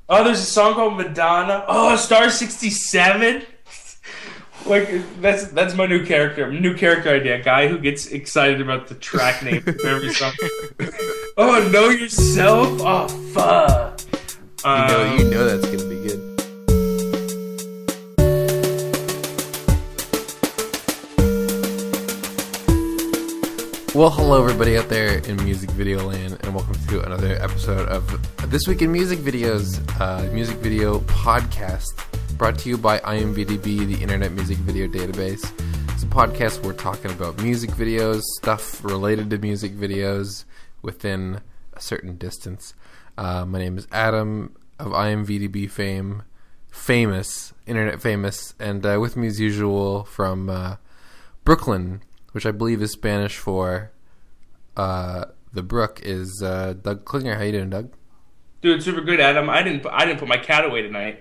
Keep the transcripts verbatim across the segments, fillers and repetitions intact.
Oh, there's a song called Madonna. Oh, Star sixty-seven. Like that's that's my new character, new character idea. A guy who gets excited about the track name of every song. Oh, Know Yourself. Oh, fuck. You know, Um, you know that's gonna be good. Well, hello everybody out there in music video land, and welcome to another episode of This Week in Music Videos, uh, music video podcast, brought to you by I M V D B, the Internet Music Video Database. It's a podcast where we're talking about music videos, stuff related to music videos within a certain distance. Uh, my name is Adam of I M V D B fame, famous, internet famous, and uh, with me as usual from uh, Brooklyn, which I believe is Spanish for uh, the brook, is uh, Doug Klinger. How you doing, Doug? Dude, super good, Adam. I didn't. I didn't put my cat away tonight.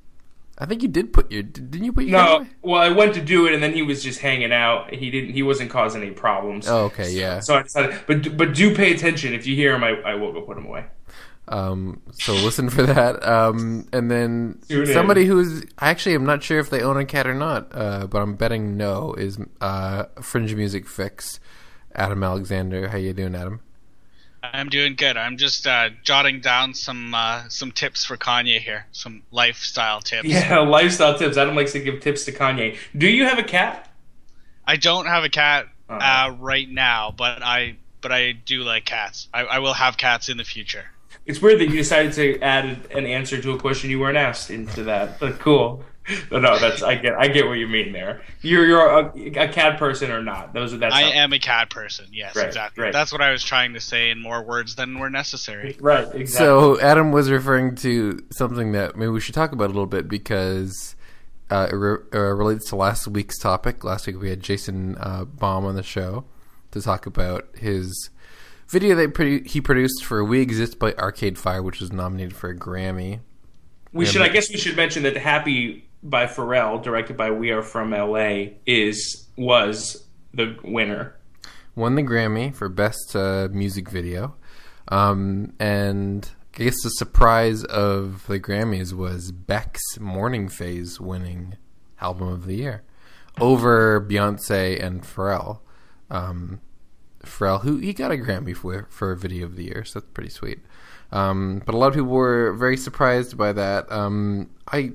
I think you did put your. Didn't you put your cat No, away? well, I went to do it, and then he was just hanging out. He didn't. He wasn't causing any problems. Oh, okay, yeah. So I decided, but but do pay attention. If you hear him, I, I will go put him away. Um, so listen for that. Um, and then Tune in. somebody who's actually, I'm not sure if they own a cat or not, uh, but I'm betting no, is uh, Fringe Music Fix, Adam Alexander. How you doing, Adam? I'm doing good. I'm just uh, jotting down some uh, some tips for Kanye here, some lifestyle tips. Yeah, lifestyle tips. Adam likes to give tips to Kanye. Do you have a cat? I don't have a cat Oh. uh, right now, but I but I do like cats. I, I will have cats in the future. It's weird that you decided to add an answer to a question you weren't asked into that. But cool. No, no, that's I get. I get what you mean there. You're you're a, a cat person or not? Those are that's I how- am a cat person. Yes, Right, exactly. right. That's what I was trying to say in more words than were necessary. right. Exactly. So Adam was referring to something that maybe we should talk about a little bit because uh, it re- uh, relates to last week's topic. Last week we had Jason uh, Baum on the show to talk about his video that produ- he produced for We Exist by Arcade Fire, which was nominated for a Grammy. we Yeah, should. but- I guess we should mention that Happy by Pharrell, directed by We Are From L A, is was the winner. Won the Grammy for Best uh, Music Video. Um, and I guess the surprise of the Grammys was Beck's Morning Phase winning Album of the Year over Beyonce and Pharrell. Um, Pharrell, who he got a Grammy for for Video of the Year, so that's pretty sweet. Um, but a lot of people were very surprised by that. Um, I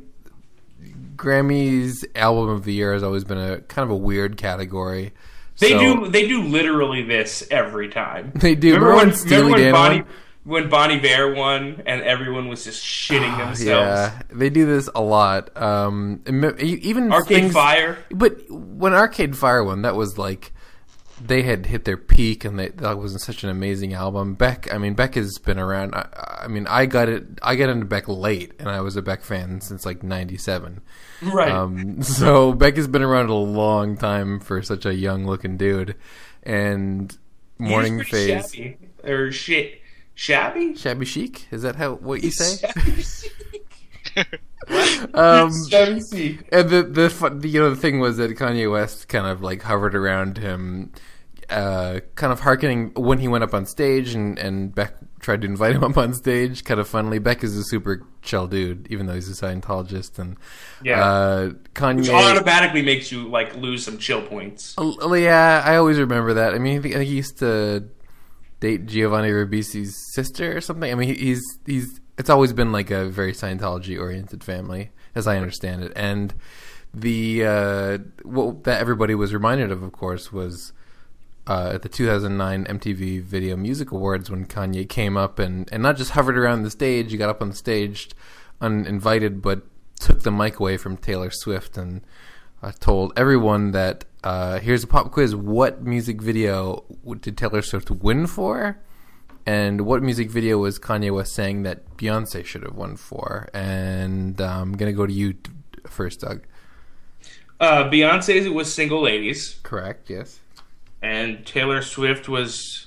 Grammys Album of the Year has always been a kind of a weird category. They So- do. They do literally this every time. They do. Remember, Remember when, when Steely remember when Dan Bonnie won? when Bonnie Bear won and everyone was just shitting themselves. Yeah, they do this a lot. Um, and me- even Arcade things- Fire. But when Arcade Fire won, that was like they had hit their peak, and they, that was such an amazing album. Beck, I mean, Beck has been around. I, I mean, I got it. I got into Beck late, and I was a Beck fan since like ninety-seven. Right. Um, so Beck has been around a long time for such a young looking dude. And Morning He was pretty Phase, shabby. Or shit. Shabby? shabby chic. Is that how what you say? Shabby chic. Um, Shabby chic. And the the fu- you know the thing was that Kanye West kind of like hovered around him, uh, kind of hearkening when he went up on stage, and, and Beck tried to invite him up on stage. Kind of funnily, Beck is a super chill dude, even though he's a Scientologist, and Yeah. uh, Kanye. Which automatically makes you like lose some chill points. Oh, yeah, I always remember that. I mean, I think, I think he used to date Giovanni Ribisi's sister or something. I mean, he- he's he's. It's always been like a very Scientology-oriented family, as I understand it. And the uh, what that everybody was reminded of, of course, was uh, at the two thousand nine M T V Video Music Awards when Kanye came up and, and not just hovered around the stage. He got up on the stage uninvited, but took the mic away from Taylor Swift and uh, told everyone that uh, here's a pop quiz: what music video did Taylor Swift win for? And what music video was Kanye West saying that Beyonce should have won for? And uh, I'm going to go to you t- first, Doug. Uh, Beyonce's was Single Ladies, Correct, yes. and Taylor Swift was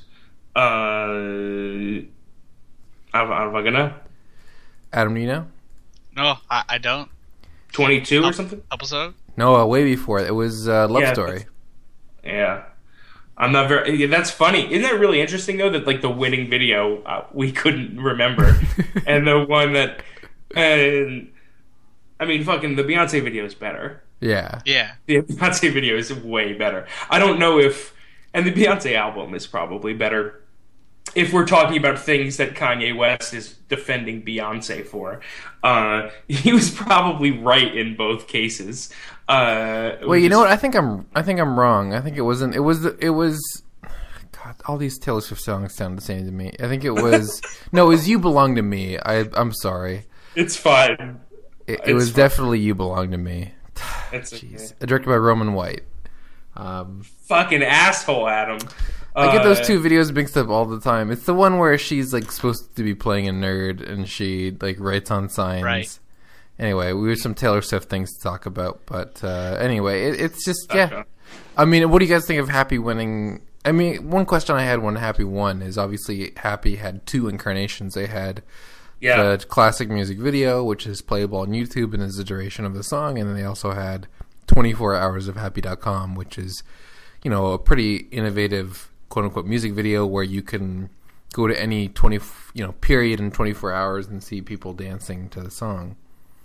uh, Avagana Adam, do you know? No, I, I don't. twenty-two or something. Episode? No, uh, way before. It was uh, Love Yeah, Story. Yeah. I'm not very. Yeah, that's funny. Isn't that really interesting though? That like the winning video uh, we couldn't remember, and the one that And I mean, fucking the Beyonce video is better. Yeah. Yeah. The Beyonce video is way better. I don't know if, and the Beyonce album is probably better if we're talking about things that Kanye West is defending Beyonce for. Uh, he was probably right in both cases. Uh, well, you know what? I think I'm. I think I'm wrong. I think it wasn't. It was. It was. God, all these Taylor Swift songs sound the same to me. I think it was. No, it was "You Belong to Me." I. I'm sorry. It's fine. It, it's it was fine. definitely "You Belong to Me." It's Jeez. okay. Directed by Roman White. Um, Fucking asshole, Adam. I get those Uh, two videos mixed up all the time. It's the one where she's like supposed to be playing a nerd and she like writes on signs. Right. Anyway, we have some Taylor Swift things to talk about, but uh, anyway, it, it's just yeah. Okay. I mean, what do you guys think of Happy winning? I mean, one question I had when Happy won is obviously Happy had two incarnations. They had Yeah. the classic music video, which is playable on YouTube and is the duration of the song, and then they also had twenty-four hours of happy dot com, which is, you know, a pretty innovative quote unquote music video where you can go to any twenty, you know, period in twenty-four hours and see people dancing to the song.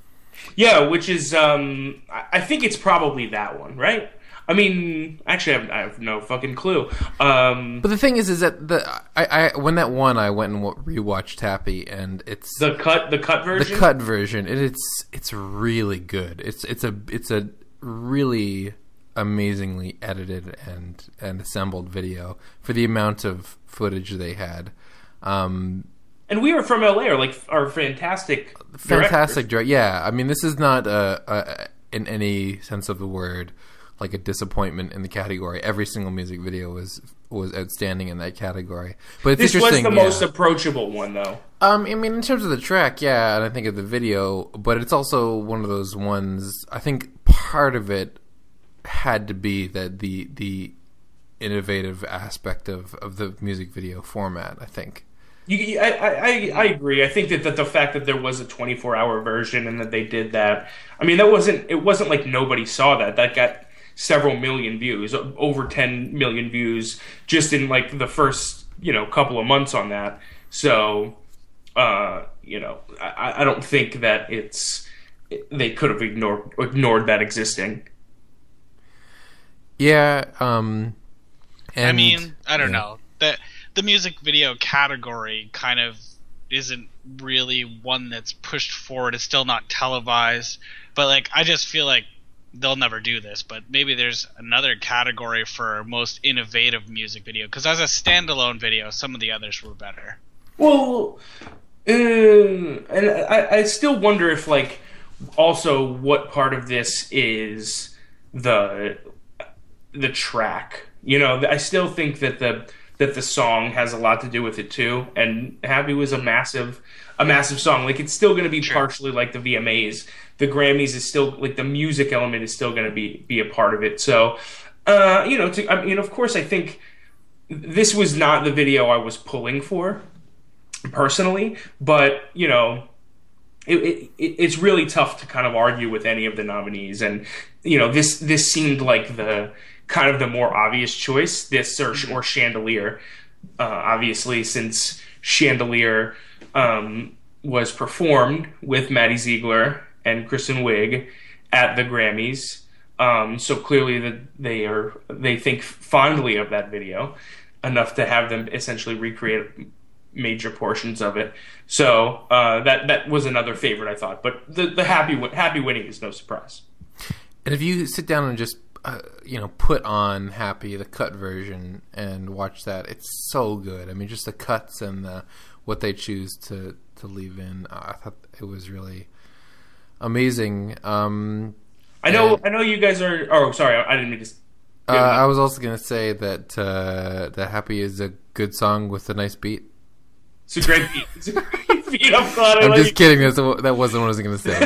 Yeah, which is, um, I I think it's probably that one, right? I mean, actually, I have, I have no fucking clue. Um, But the thing is, is that the I, I when that won, I went and wa- rewatched Happy, and it's the cut, the cut the version. cut version. And it's it's really good. It's it's a it's a really amazingly edited and and assembled video for the amount of footage they had. Um, And We Are From L A are like are fantastic, fantastic, direct. Yeah, I mean, this is not a, a in any sense of the word like a disappointment in the category. Every single music video was was outstanding in that category. But it's This was interesting. the yeah. most approachable one, though. Um, I mean, in terms of the track, yeah, and I think of the video, but it's also one of those ones. I think part of it had to be that the the innovative aspect of, of the music video format. I think. You, I, I, I agree. I think that, that the fact that there was a twenty-four hour version and that they did that, I mean, that wasn't. It wasn't like nobody saw that. That got several million views, over ten million views, just in like the first, you know, couple of months on that. So, uh, you know, I, I don't think that it's they could have ignored ignored that existing. Yeah. Um. And, I mean, I don't yeah. know. The the music video category kind of isn't really one that's pushed forward. It's still not televised, but like I just feel like they'll never do this. But maybe there's another category for most innovative music video, because as a standalone video, some of the others were better. Well, uh, and I, I still wonder if, like, also what part of this is the the track. You know, I still think that the that the song has a lot to do with it too. And Happy was a massive a massive song. Like, it's still going to be Sure. partially like the V M As. The Grammys is still like the music element is still going to be be a part of it. So, uh, you know, to, I mean, of course, I think this was not the video I was pulling for personally, but you know, it, it, it's really tough to kind of argue with any of the nominees, and you know, this this seemed like the kind of the more obvious choice, this or, or Chandelier, uh, obviously, since Chandelier um, was performed with Maddie Ziegler and Kristen Wiig at the Grammys, um, so clearly that they are they think fondly of that video enough to have them essentially recreate major portions of it. So uh, that that was another favorite, I thought. But the the happy happy winning is no surprise. And if you sit down and just uh, you know put on Happy, the cut version, and watch that, it's so good. I mean, just the cuts and the what they choose to to leave in. Uh, I thought it was really amazing. Um, I know and- I know you guys are. Oh, sorry, I didn't mean to. Uh, I was also going to say that uh, that Happy is a good song with a nice beat. It's a great beat. It's a great beat. I'm glad I I'm let just you- kidding. That's, that wasn't what I was going to say.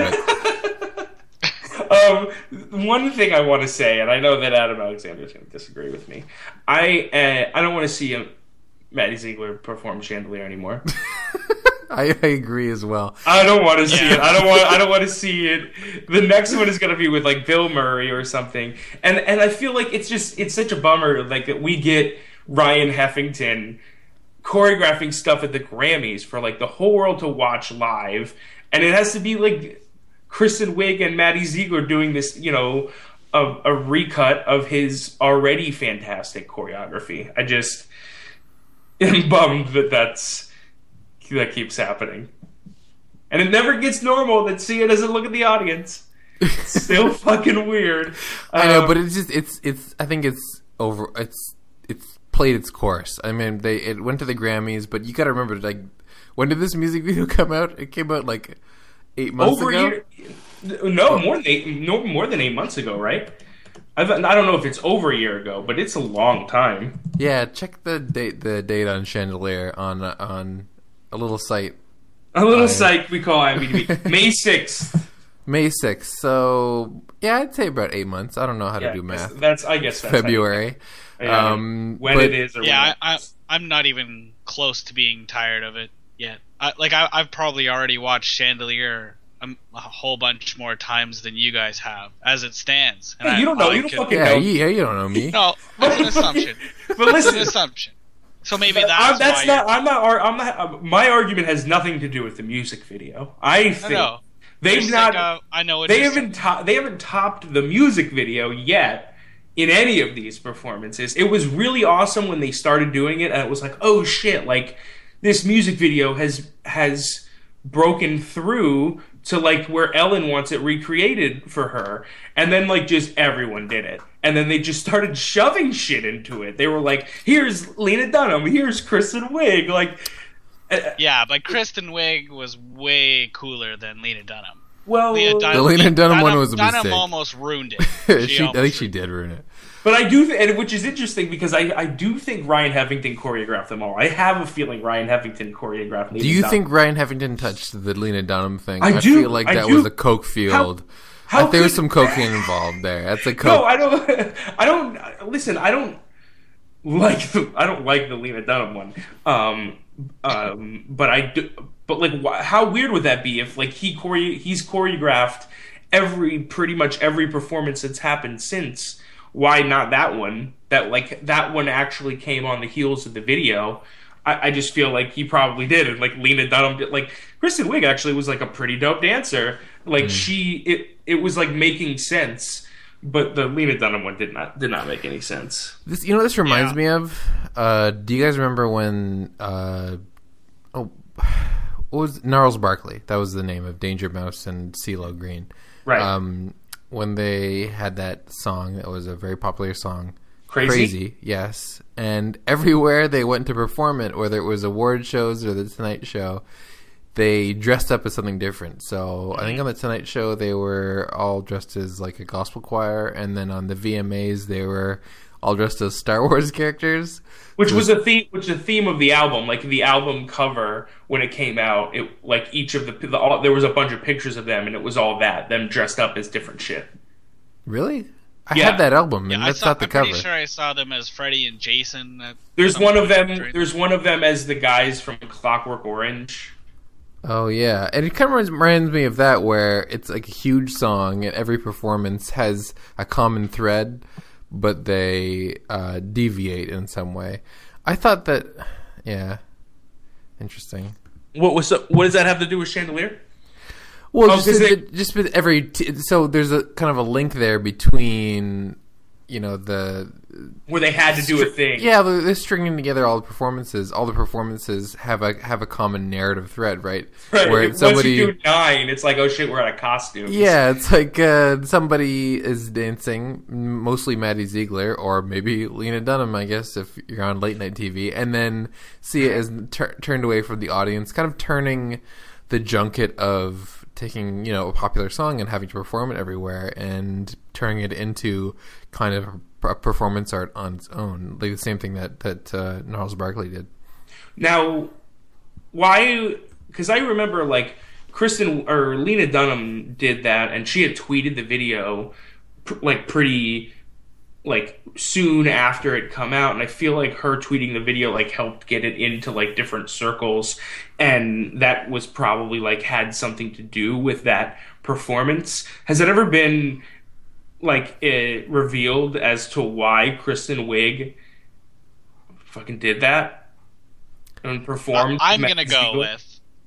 But Um, one thing I want to say, and I know that Adam Alexander is going to disagree with me. I uh, I don't want to see um, Maddie Ziegler perform Chandelier anymore. I, I agree as well. I don't want to see Yeah. it. I don't want. I don't want to see it. The next one is going to be with like Bill Murray or something, and and I feel like it's just it's such a bummer like that we get Ryan Heffington choreographing stuff at the Grammys for like the whole world to watch live, and it has to be like Kristen Wiig and Maddie Ziegler doing this, you know, a, a recut of his already fantastic choreography. I just am bummed that that's that keeps happening, and it never gets normal that Sia doesn't look at the audience. It's still fucking weird. I know, Um, but it's just it's it's. I think it's over. It's it's played its course. I mean, they it went to the Grammys, but you got to remember, like, when did this music video come out? It came out like eight months over ago. a year. No, more than eight. No, more than eight months ago, right? I've, I don't know if it's over a year ago, but it's a long time. Yeah, check the date the date on Chandelier on uh, on a little site. A little I- site we call I M D B. May sixth. May sixth. So yeah, I'd say about eight months. I don't know how to do math. That's I guess that's February. how you- yeah, Um, when but- it is. Or Yeah, when I, I, it is. I'm not even close to being tired of it yet. I, like I, I've probably already watched Chandelier a, a whole bunch more times than you guys have, as it stands. And Hey, I- you don't know. I You don't can- fucking Yeah, know. you, yeah, you don't know me. No, it's an assumption. But It's an listen, assumption. So maybe I'm- that's, that's why not. I'm not. ar- I'm not. uh, My argument has nothing to do with the music video. I you're- I think know. they've Just not. like, uh, I know what they you're haven't. To- they haven't topped the music video yet in any of these performances. It was really awesome when they started doing it, and it was like, oh shit! Like this music video has has broken through to like where Ellen wants it recreated for her, and then like just everyone did it, and then they just started shoving shit into it. They were like, here's Lena Dunham, here's Kristen Wiig, like. uh, Yeah, but Kristen Wiig was way cooler than Lena Dunham. Well, Lena Dunham, The Lena Dunham one was a Dunham mistake. almost ruined it. she, I almost think she did ruin it. but I do, th- and which is interesting because I, I do think Ryan Heffington choreographed them all. I have a feeling Ryan Heffington choreographed. Do you think Ryan Heffington touched the Lena Dunham thing? I do, feel like I that do. was a coke field. How there was could- some cocaine involved there. That's a coke. No, I don't. I don't. Listen, I don't like. The, I don't like the Lena Dunham one. Um, um, but I do. But like, wh- how weird would that be if like he chore- he's choreographed every pretty much every performance that's happened since? Why not that one? That like that one actually came on the heels of the video. I, I just feel like he probably did, and like Lena Dunham did. Like Kristen Wiig actually was like a pretty dope dancer. Like she, it it was like making sense. But the Lena Dunham one did not did not make any sense. This, you know what this reminds Yeah. me of? Uh, do you guys remember when? Uh, oh, what was Gnarls Barkley? That was the name of Danger Mouse and CeeLo Green. Right. Um, when they had that song, that was a very popular song. Crazy? Yes. And everywhere they went to perform it, whether it was award shows or the Tonight Show, they dressed up as something different. So I think on the Tonight Show they were all dressed as like a gospel choir, and then on the V M As they were all dressed as Star Wars characters. Which was a theme, which is the theme of the album. Like the album cover when it came out, it like each of the, the all, there was a bunch of pictures of them, and it was all that them dressed up as different shit. Really? I Yeah. had that album, and Yeah, I that's saw, not the I'm cover. pretty sure I saw them as Freddy and Jason. At There's some one of point them. during- There's one of them as the guys from Clockwork Orange. Oh yeah, and it kind of reminds me of that, where it's like a huge song, and every performance has a common thread, but they uh, deviate in some way. I thought that, yeah, interesting. What was what does that have to do with Chandelier? Well, Oh, just 'cause the- they- just with every t- so there's a kind of a link there between, you know, the Where they had to do a thing. yeah, they're, they're stringing together all the performances. All the performances have a have a common narrative thread, right? Right. Where Once somebody you do nine, it's like, oh shit, we're out of costumes. Yeah, it's like uh, somebody is dancing, mostly Maddie Ziegler, or maybe Lena Dunham, I guess, if you're on late night T V, and then Sia is tur- turned away from the audience, kind of turning the junket of taking, you know, a popular song and having to perform it everywhere, and turning it into kind of a performance art on its own, like the same thing that that uh, Gnarls Barkley did. Now, why? Because I remember like Kristen or Lena Dunham did that, and she had tweeted the video pr- like pretty like soon after it come out, and I feel like her tweeting the video like helped get it into like different circles, and that was probably like had something to do with that performance. Has it ever been like it revealed as to why Kristen Wiig fucking did that and performed? I'm Matt gonna go Ziegler? with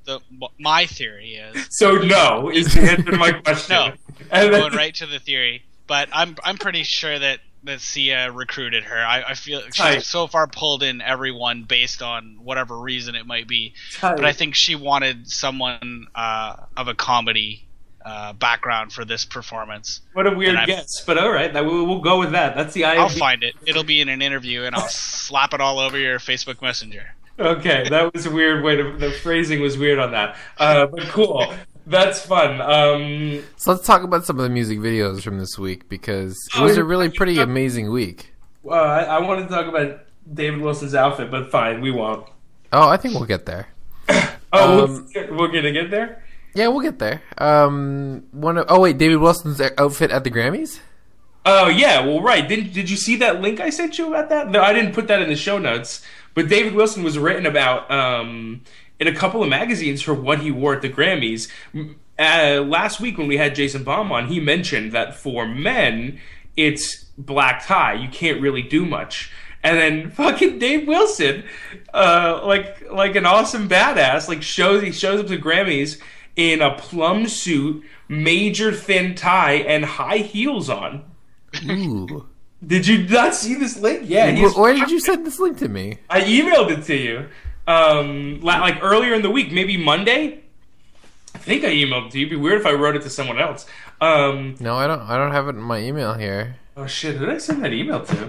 the my theory is. So no is the answer to my question. No, And then- going right to the theory. But I'm I'm pretty sure that that Sia recruited her. I, I feel she's Tight. so far pulled in everyone based on whatever reason it might be. Tight. But I think she wanted someone uh, of a comedy uh, background for this performance. What a weird And I'm- guess, but all right, that, we'll, we'll go with that. That's the I M D. I'll find it. It'll be in an interview, and I'll slap it all over your Facebook Messenger. Okay, that was a weird way to. The phrasing was weird on that, uh, but cool. That's fun. Um, So let's talk about some of the music videos from this week because it Oh, was a you're- really pretty amazing week. uh, I, I wanted to talk about David Wilson's outfit, but fine, we won't. Oh, I think we'll get there. Oh, Um, we're, we're gonna get there. Yeah, we'll get there. Um, one of, oh wait, David Wilson's outfit at the Grammys? Oh yeah, well right. Did did you see that link I sent you about that? No, I didn't put that in the show notes. But David Wilson was written about um, in a couple of magazines for what he wore at the Grammys. Uh, last week when we had Jason Baum on, he mentioned that for men, it's black tie. You can't really do much. And then fucking Dave Wilson, uh, like like an awesome badass, like shows he shows up to Grammys in a plum suit, major thin tie, and high heels on. Ooh. Did you not see this link? Yeah, Wh- he's, Where did you send this link to me? I emailed it to you, um, la- like earlier in the week, maybe Monday. I think I emailed it to you. It'd be weird if I wrote it to someone else. Um, No, I don't. I don't have it in my email here. oh shit! Who did I send that email to?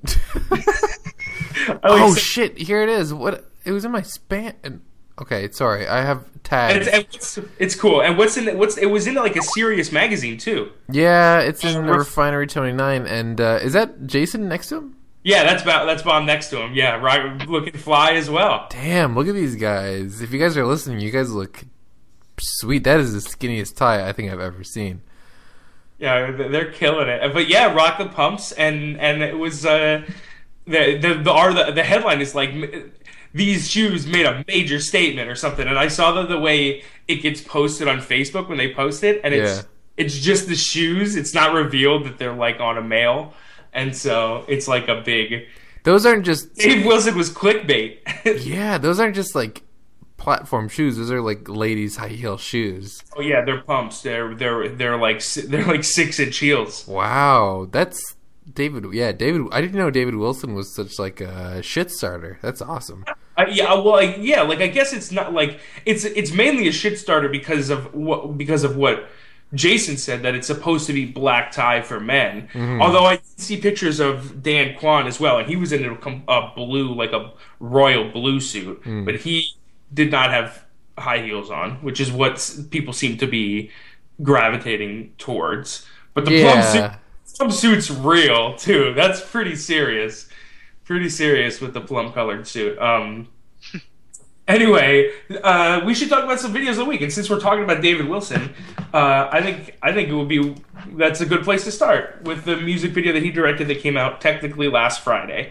I like Oh sent- shit! Here it is. What? It was in my spam. Okay, sorry. I have and tags. it's, and it's, it's cool. And what's in it? What's it was in like a serious magazine too. Yeah, it's in the Ref- Refinery twenty-nine. And uh, is that Jason next to him? Yeah, that's about that's Bob next to him. Yeah, right, looking fly as well. Damn! Look at these guys. If you guys are listening, you guys look sweet. That is the skinniest tie I think I've ever seen. Yeah, they're killing it. But yeah, rock the pumps, and and it was uh, the the the, our, the the headline is like these shoes made a major statement or something. And I saw that the way it gets posted on Facebook when they post it, and it's Yeah. it's just the shoes. It's not revealed that they're like on a male, and so it's like a big. Those aren't just Dave Wilson was clickbait. yeah. Those aren't just like platform shoes. Those are like ladies' high heel shoes. Oh yeah, they're pumps. They're they're they're like si- they're like six inch heels. Wow, that's David. Yeah, David. I didn't know David Wilson was such like a shit starter. That's awesome. Uh, yeah, well, like, yeah, like I guess it's not like it's it's mainly a shit starter because of what because of what Jason said that it's supposed to be black tie for men. Although I did see pictures of Dan Kwan as well, and he was in a, com- a blue like a royal blue suit, but he did not have high heels on, which is what s- people seem to be gravitating towards. But the plum suit, Yeah. plum suit's real too. That's pretty serious. Pretty serious with the plum colored suit. Um, anyway, uh, we should talk about some videos of the week. And since we're talking about David Wilson, uh, I think I think it would be that's a good place to start with the music video that he directed that came out technically last Friday.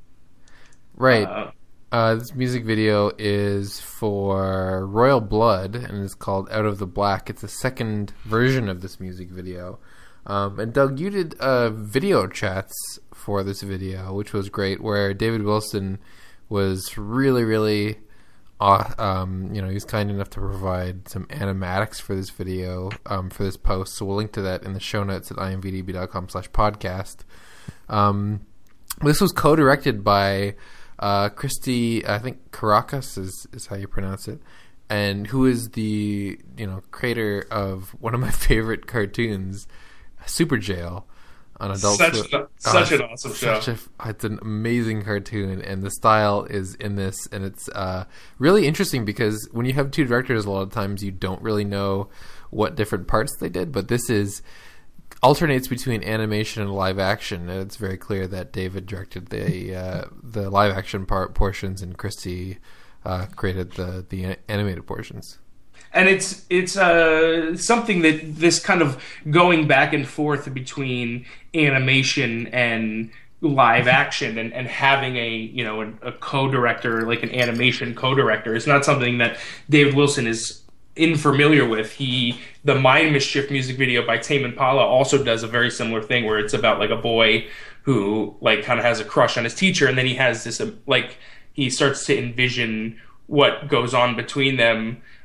Right. Uh, Uh, this music video is for Royal Blood, and it's called Out of the Black. It's a second version of this music video. Um, and Doug, you did uh, video chats for this video, which was great, where David Wilson was really, really, aw- um, you know, he was kind enough to provide some animatics for this video, um, for this post. So we'll link to that in the show notes at imvdb.com slash podcast. Um, this was co-directed by uh, Christy, I think Caracas is, is how you pronounce it, and who is the, you know, creator of one of my favorite cartoons, Super Jail, on Adult Such Swim. an- such Oh, an awesome show. such a- it's an amazing cartoon, and the style is in this, and it's uh, really interesting because when you have two directors, a lot of times you don't really know what different parts they did, but this is alternates between animation and live action, and it's very clear that David directed the uh, the live action part portions, and Christy uh, created the the animated portions. and it's it's uh, something that this kind of going back and forth between animation and live action and, and having a you know a, a co-director like an animation co-director is not something that David Wilson is unfamiliar with. He the Mind Mischief music video by Tame Impala also does a very similar thing where it's about like a boy who like kind of has a crush on his teacher, and then he has this uh, like he starts to envision what goes on between them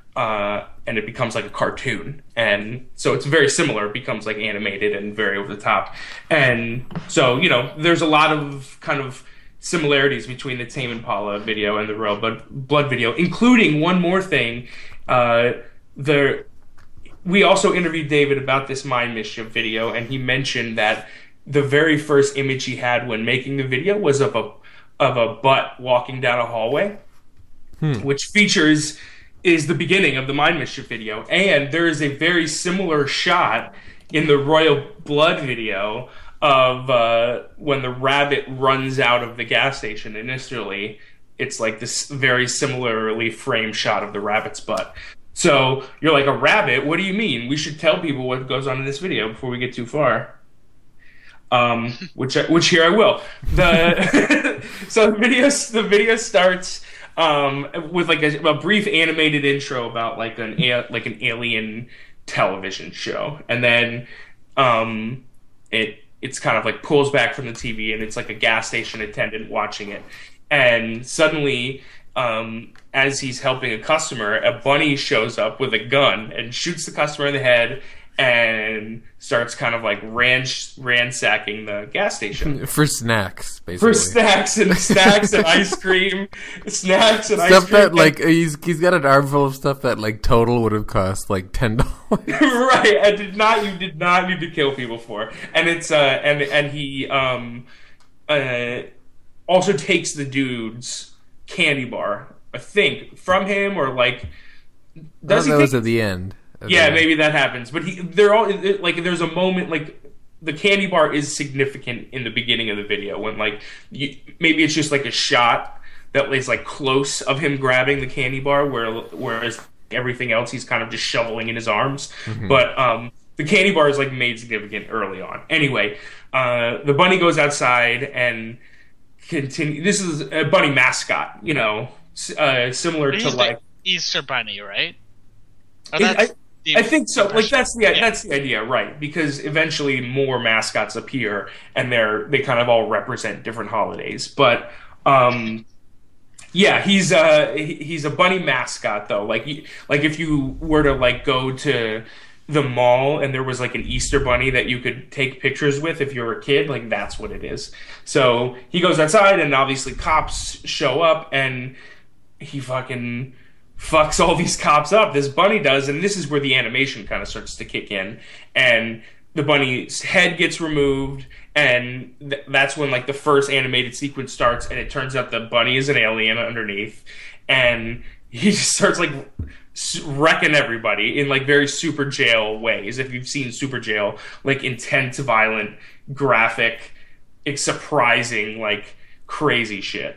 uh, and it becomes like a cartoon. And so it's very similar. It becomes like animated and very over the top. And so, you know, there's a lot of kind of similarities between the Tame Impala video and the Royal Blood, Blood video, including one more thing. Uh, there, we also interviewed David about this Mind Mischief video, and he mentioned that the very first image he had when making the video was of a of a butt walking down a hallway, hmm. which features is the beginning of the Mind Mischief video. And there is a very similar shot in the Royal Blood video of uh, when the rabbit runs out of the gas station initially. It's like this very similarly framed shot of the rabbit's butt. So you're like, a rabbit? What do you mean? We should tell people what goes on in this video before we get too far. Um, which which here I will. The so the video the video starts um, with like a, a brief animated intro about like an like an alien television show, and then um, it it's kind of like pulls back from the T V, and it's like a gas station attendant watching it, and suddenly, um, as he's helping a customer, a bunny shows up with a gun and shoots the customer in the head and starts kind of like ranch, ransacking the gas station. For snacks, basically. For snacks and snacks and ice cream. Snacks and stuff ice cream. That, like, he's he's got an armful of stuff that, like, total would have cost, like, ten dollars. Right. I did not, you did not need to kill people for. And it's, uh, and, and he, um, uh, also takes the dude's candy bar, I think, from him, or, like, does he? That was at the end. Yeah, maybe that happens, but he, they're all like. There's a moment like the candy bar is significant in the beginning of the video when like you, maybe it's just like a shot that is like close of him grabbing the candy bar, where whereas everything else he's kind of just shoveling in his arms. Mm-hmm. But um, the candy bar is like made significant early on. Anyway, uh, the bunny goes outside and continue. This is a bunny mascot, you know, uh, similar he's to like Easter Bunny, right? Oh, it, I, I think so. Like that's the yeah. that's the idea, right? Because eventually more mascots appear, and they're they kind of all represent different holidays. But um, yeah, he's a he's a bunny mascot though. Like like if you were to like go to the mall and there was like an Easter bunny that you could take pictures with if you were a kid, like that's what it is. So he goes outside, and obviously cops show up, and he fucking fucks all these cops up. This bunny does, and this is where the animation kind of starts to kick in, and the bunny's head gets removed, and th- that's when like the first animated sequence starts, and it turns out the bunny is an alien underneath, and he just starts like wrecking everybody in like very Super Jail ways. If you've seen Super Jail, like intense, violent, graphic, it's surprising, like crazy shit.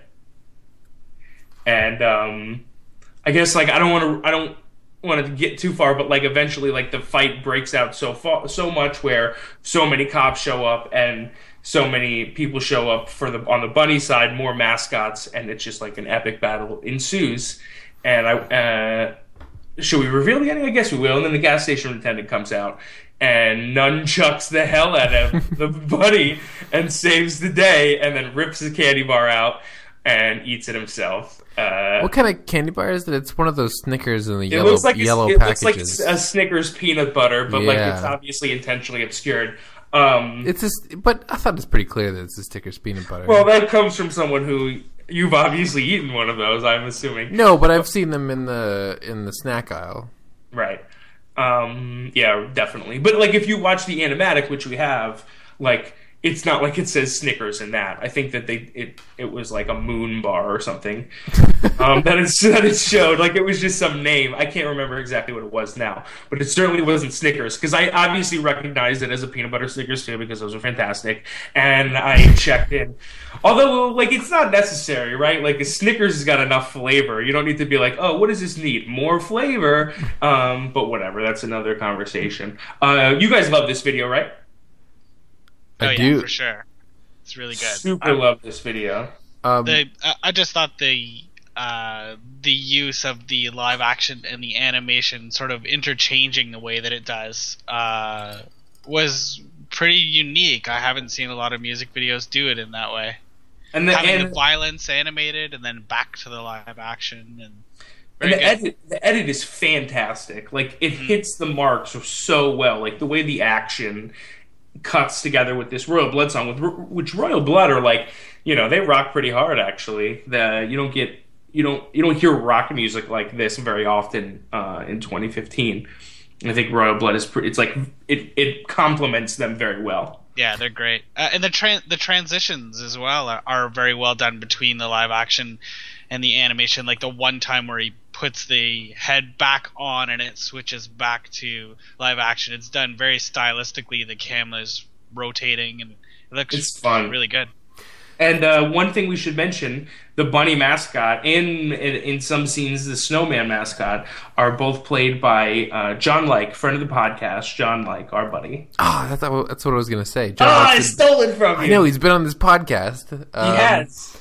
And um I guess like I don't want to I don't want to get too far, but like eventually like the fight breaks out so far so much where so many cops show up and so many people show up for the on the bunny side, more mascots, and it's just like an epic battle ensues. And I uh, should we reveal the ending? I guess we will. And then the gas station attendant comes out and nunchucks the hell out of the bunny and saves the day, and then rips the candy bar out and eats it himself. Uh, what kind of candy bar is it? It's one of those Snickers in the it yellow looks like yellow a, it packages. looks like a Snickers peanut butter, but yeah. like it's obviously intentionally obscured. Um, it's just, but I thought it's pretty clear that it's a Snickers peanut butter. Well, that comes from someone who you've obviously eaten one of those. I'm assuming. No, but I've seen them in the in the snack aisle. Right. Um, yeah, definitely. But like, if you watch the animatic, which we have, like. It's not like it says Snickers in that. I think that they it it was like a moon bar or something um, that it that it showed. Like it was just some name. I can't remember exactly what it was now, but it certainly wasn't Snickers because I obviously recognized it as a peanut butter Snickers too because those are fantastic. And I checked in. Although like it's not necessary, right? Like a Snickers has got enough flavor. You don't need to be like, oh, what does this need? More flavor. Um, but whatever. That's another conversation. Uh, you guys love this video, right? Oh, I yeah, do. For sure. It's really good. Super um, love this video. Um, the, I, I just thought the uh, the use of the live action and the animation sort of interchanging the way that it does uh, was pretty unique. I haven't seen a lot of music videos do it in that way. And the, Having and, the violence animated and then back to the live action. And And Very the good. edit, the edit is fantastic. Like it Mhm. hits the marks so well. Like the way the action cuts together with this Royal Blood song, with which Royal Blood are like, you know, they rock pretty hard. Actually, the you don't get you don't you don't hear rock music like this very often uh, in twenty fifteen. I think Royal Blood is pretty. It's like it it complements them very well. Yeah, they're great, uh, and the tran- the transitions as well are, are very well done between the live action and the animation. Like the one time where he puts the head back on and it switches back to live action. It's done very stylistically. The camera's rotating and it looks It's fun. really good. And uh, one thing we should mention: the bunny mascot and in, in some scenes the snowman mascot are both played by uh, John Like, friend of the podcast. John Like, our buddy. Ah, that's, that's what I was going to say. John Oh, I Like's- stole it from you. I know, he's been on this podcast. Um, He has.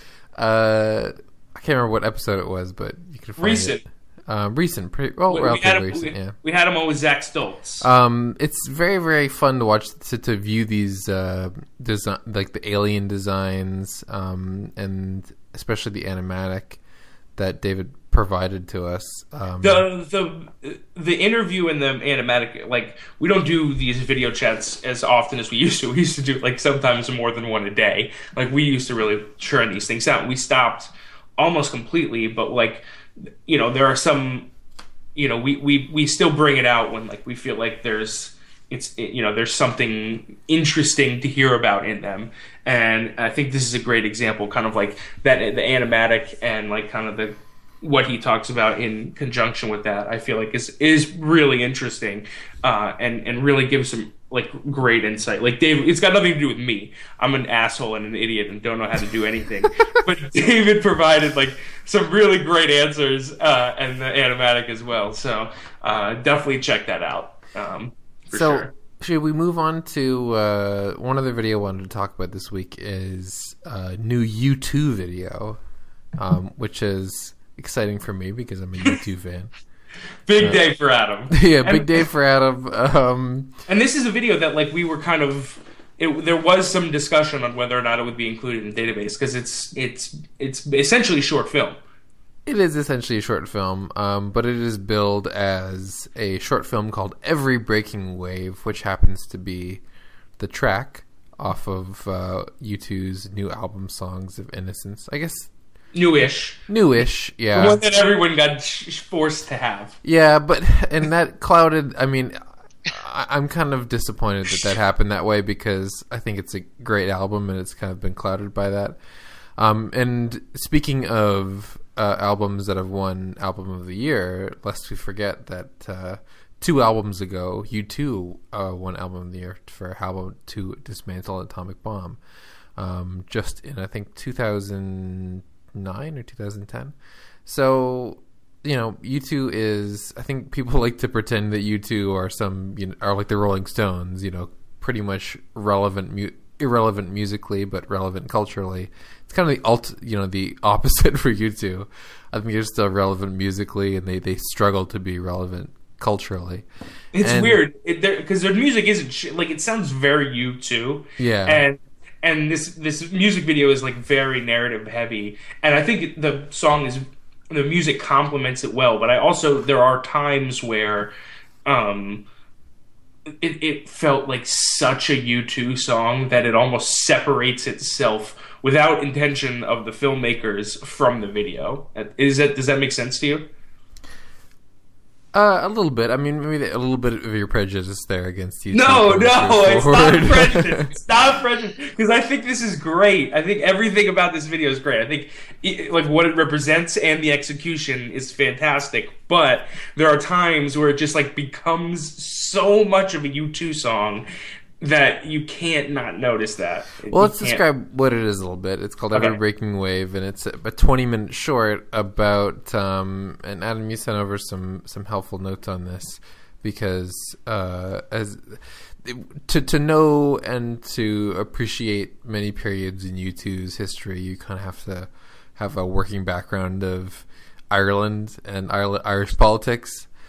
Uh, I can't remember what episode it was, but you can find Recent. it. Um, recent. Pretty, well, We, we had relatively him, recent, we, yeah. we had him on with Zach Stoltz. Um, it's very, very fun to watch, to, to view these, uh, design, like the alien designs, um, and especially the animatic that David provided to us. Um, the the the interview and the animatic, like, we don't do these video chats as often as we used to. We used to do like sometimes more than one a day. Like we used to really churn these things out. We stopped almost completely, but like, you know, there are some, you know, we, we, we still bring it out when like we feel like there's it's you know there's something interesting to hear about in them. And I think this is a great example, kind of like that, the animatic and like kind of the what he talks about in conjunction with that, I feel like is is really interesting, uh, and and really gives some like great insight. Like David, it's got nothing to do with me. I'm an asshole and an idiot and don't know how to do anything. But David provided like some really great answers, uh, and the animatic as well. So uh, definitely check that out. Um, for so, sure. should we move on to uh, one other video I wanted to talk about this week is a new U two video, um, which is exciting for me because I'm a U two fan. Big uh, day for Adam. Yeah, And- big day for Adam. Um, And this is a video that like we were kind of it, there was some discussion on whether or not it would be included in the database because it's it's it's essentially a short film. It is essentially a short film, um, but it is billed as a short film called Every Breaking Wave, which happens to be the track off of uh, U two's new album, Songs of Innocence. I guess Newish. newish, The yeah. one that everyone got sh- forced to have. Yeah, but, and that clouded, I mean, I, I'm kind of disappointed that that happened that way because I think it's a great album and it's kind of been clouded by that. Um, and speaking of uh, albums that have won Album of the Year, lest we forget that uh, two albums ago, U two uh, won Album of the Year for How to Dismantle an Atomic Bomb. Um, just in, I think, two thousand nine or two thousand ten. So, you know, U two is, I think people like to pretend that U two are some, you know, are like the Rolling Stones, you know, pretty much relevant, mu- irrelevant musically, but relevant culturally. It's kind of the alt, you know, the opposite for U two. I think they're still relevant musically, and they, they struggle to be relevant culturally. It's And- weird because their music isn't sh- like it sounds very U two. Yeah. and and this this music video is like very narrative heavy, and I think the song is the music complements it well. But I also there are times where um it, it felt like such a U two song that it almost separates itself without intention of the filmmakers from the video. Is that does that make sense to you? Uh, a little bit. I mean, maybe a little bit of your prejudice there against you. No, comes no, it's forward. not prejudice. It's not prejudice because I think this is great. I think everything about this video is great. I think it, like what it represents and the execution is fantastic. But there are times where it just like becomes so much of a U two song that you can't not notice that. Well, You let's can't- describe what it is a little bit. It's called Okay. Every Breaking Wave, and it's a twenty-minute short about. Um, and Adam, you sent over some some helpful notes on this because uh, as to to know and to appreciate many periods in U two's history, you kind of have to have a working background of Ireland and Irish politics.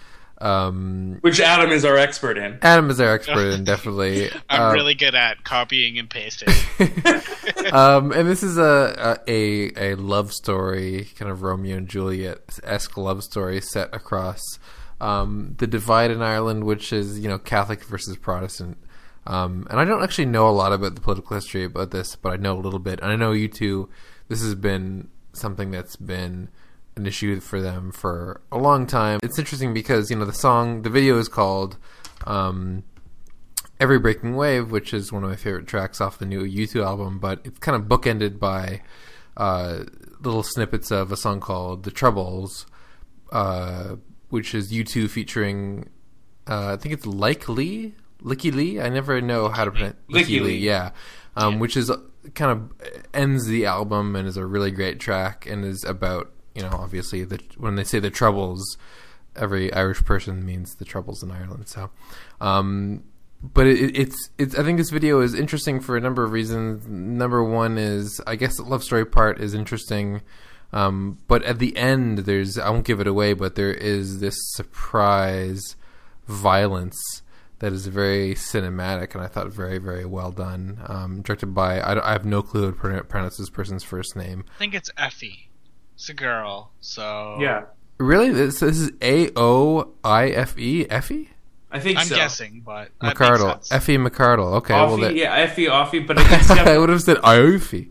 Um, Which Adam is our expert in. Adam is our expert in, definitely. I'm Um, really good at copying and pasting. um, and this is a, a a love story, kind of Romeo and Juliet-esque love story set across um, the divide in Ireland, which is, you know, Catholic versus Protestant. Um, and I don't actually know a lot about the political history about this, but I know a little bit. And I know you two, this has been something that's been an issue for them for a long time. It's interesting because, you know, the song, the video is called um, Every Breaking Wave, which is one of my favorite tracks off the new U two album, but it's kind of bookended by uh, little snippets of a song called The Troubles, uh, which is U two featuring, uh, I think it's Like Lee? Licky Lee? I never know how to pronounce Licky Licky Lee, Lee. yeah. Um, which is kind of ends the album and is a really great track and is about, you know, obviously the, when they say the Troubles, every Irish person means the Troubles in Ireland. So, um, but it, it's it's. I think this video is interesting for a number of reasons. Number one is, I guess, the love story part is interesting, um, but at the end, there's I won't give it away, but there is this surprise violence that is very cinematic, and I thought very, very well done. Um, directed by, I, don't- I have no clue how to pronounce this person's first name. I think it's Effie. It's a girl, so Yeah, Really? This, this is A O I F E? Effie? I think I'm so. guessing, but that makes McCardle. sense. Effie McCardle. Okay. Offie, well, that, yeah, Effie, Offie, but I think it's I would have said Iofi.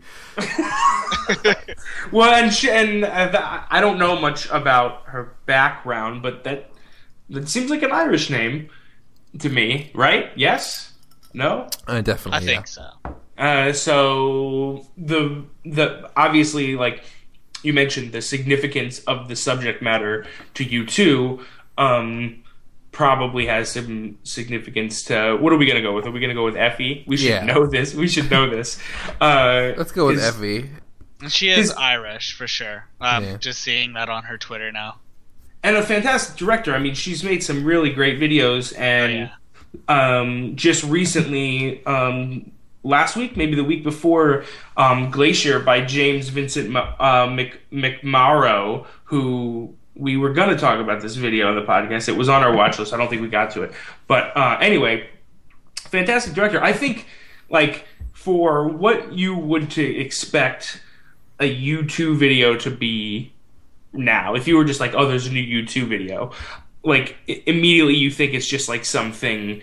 well, and she, and uh, th- I don't know much about her background, but that that seems like an Irish name to me, right? Yes? No? Uh, definitely, I yeah. think so. Uh, so the the obviously, like you mentioned, the significance of the subject matter to you too um, probably has some significance to. What are we gonna go with? Are we gonna go with Effie? We should Yeah. know this. We should know this. Uh, Let's go with is- Effie. And she is His- Irish for sure. Um, Yeah. Just seeing that on her Twitter now. And a fantastic director. I mean, she's made some really great videos, and Oh, um, just recently, um, last week, maybe the week before, um, Glacier by James Vincent Ma- uh, Mc- McMorrow, who we were going to talk about this video on the podcast. It was on our watch list. I don't think we got to it. But uh, anyway, fantastic director. I think, like, for what you would to expect a U two video to be now, if you were just like, oh, there's a new U two video, like i- immediately you think it's just like something,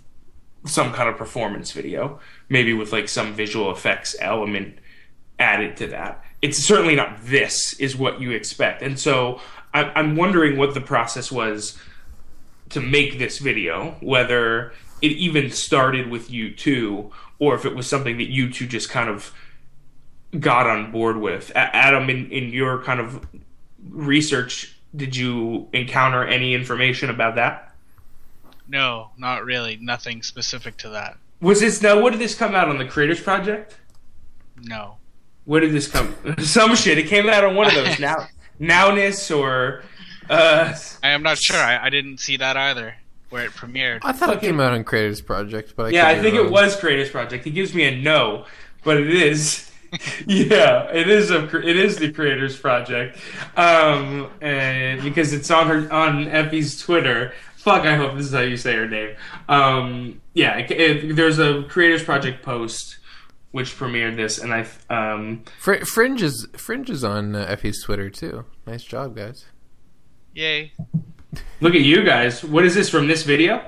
some kind of performance video, maybe with like some visual effects element added to that. It's certainly not this is what you expect. And so I- I'm wondering what the process was to make this video, whether it even started with U two or if it was something that U two just kind of got on board with. A- Adam, in, in your kind of research, did you encounter any information about that? No, not really. Nothing specific to that. Was this now? What did this come out on the Creators Project? No. What did this come? Some shit. It came out on one of those now, Nowness or. Uh, I am not sure. I, I didn't see that either, where it premiered. I thought it Fucking- came out on Creators Project, but I yeah, could I be think it wrong. was Creators Project. He gives me a no, but it is. Yeah, it is a it is the Creators Project, um, and because it's on her on Effie's Twitter. Fuck, I hope this is how you say her name. Um, yeah, it, it, there's a Creators Project post which premiered this, and I um, Fr- Fringe is Fringe is on uh, Effie's Twitter too. Nice job, guys. Yay. look at you guys. What is this from this video?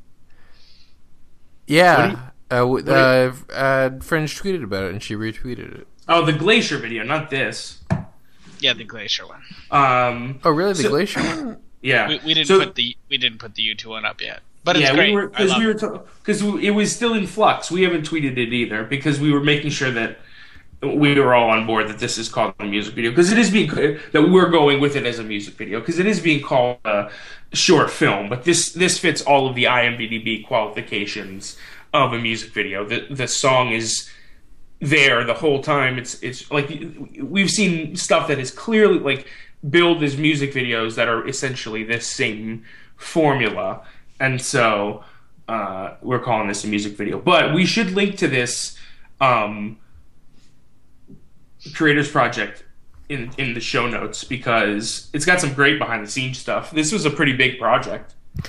Yeah, uh, w- do you- uh, uh, Fringe tweeted about it and she retweeted it. Oh, the Glacier video, not this. Yeah, the Glacier one. Um, Oh, really? The So- Glacier one? yeah, We, we didn't So- put the we didn't put the U two one up yet, but it's yeah, great. we were I because love we were it. because it was still in flux. We haven't tweeted it either because we were making sure that we were all on board that this is called a music video because it is being that we're going with it as a music video because it is being called a short film. But this this fits all of the I M D B qualifications of a music video. The the song is there the whole time. It's it's like we've seen stuff that is clearly like billed as music videos that are essentially this same formula, and so uh, we're calling this a music video. But we should link to this um, Creators Project in in the show notes because it's got some great behind the scenes stuff. This was a pretty big project.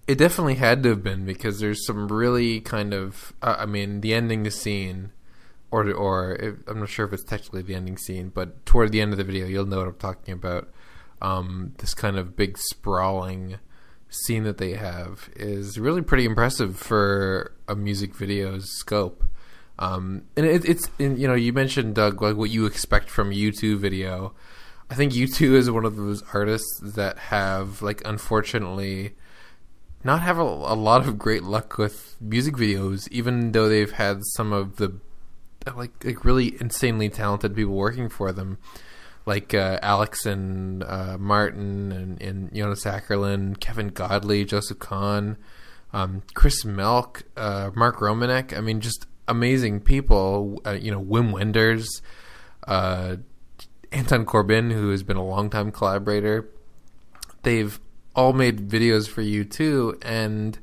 It definitely had to have been, because there's some really kind of, uh, I mean, the ending scene, or or if, I'm not sure if it's technically the ending scene, but toward the end of the video, you'll know what I'm talking about. Um, this kind of big sprawling scene that they have is really pretty impressive for a music video's scope. Um, and it, it's, and, you know, you mentioned, Doug, like what you expect from a U two video. I think U two is one of those artists that have, like, unfortunately, not have a, a lot of great luck with music videos, even though they've had some of the like like really insanely talented people working for them, like uh, Alex and uh, Martin and, and Jonas Ackerlund, Kevin Godley, Joseph Kahn, um, Chris Melk, uh, Mark Romanek. I mean, just amazing people. Uh, you know, Wim Wenders, uh, Anton Corbin, who has been a longtime collaborator. They've all made videos for U two, and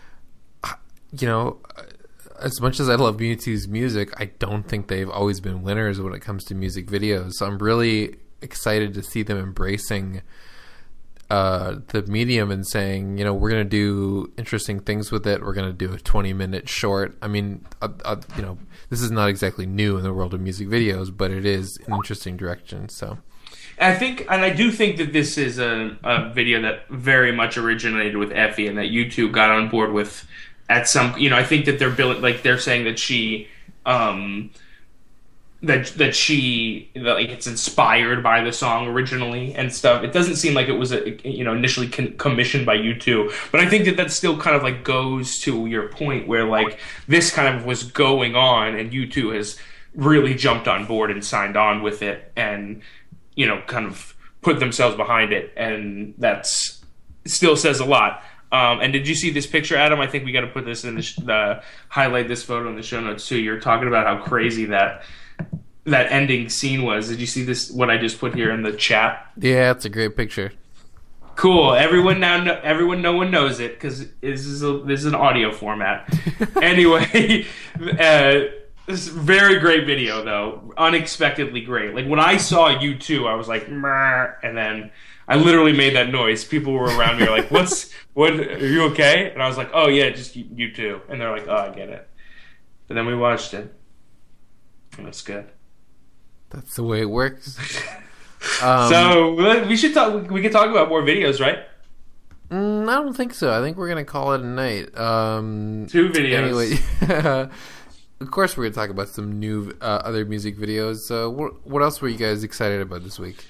you know, as much as I love U two's music, I don't think they've always been winners when it comes to music videos. So I'm really excited to see them embracing uh, the medium and saying, you know, we're going to do interesting things with it. We're going to do a twenty minute short. I mean, uh, uh, you know, this is not exactly new in the world of music videos, but it is an interesting direction. So I think, and I do think that this is a, a video that very much originated with Effie, and that U two got on board with at some, you know, I think that they're building, like they're saying that she, um, that that she, that, like, it's inspired by the song originally and stuff. It doesn't seem like it was, a, you know, initially con- commissioned by U two, but I think that that still kind of like goes to your point where like this kind of was going on, and U two has really jumped on board and signed on with it, and you know, kind of put themselves behind it, and that's still says a lot. Um, and did you see this picture, Adam? I think we got to put this in the, sh- the highlight this photo in the show notes too. You're talking about how crazy that that ending scene was. Did you see this? What I just put here in the chat? yeah, it's a great picture. Cool. Everyone now, know, everyone, no one knows it because this is a, this is an audio format. Anyway, uh, this is a very great video though, unexpectedly great. Like when I saw U two, I was like, Meh, and then I literally made that noise. People were around me were like, "What's what? Are you okay?" And I was like, "Oh yeah, just U two." And they're like, "Oh, I get it." And then we watched it, and it's good. That's the way it works. Um, so we should talk. We can talk about more videos, right? Mm, I don't think so. I think we're gonna call it a night. Um, Two videos. Anyway, of course we're gonna talk about some new uh, other music videos. Uh, what what else were you guys excited about this week?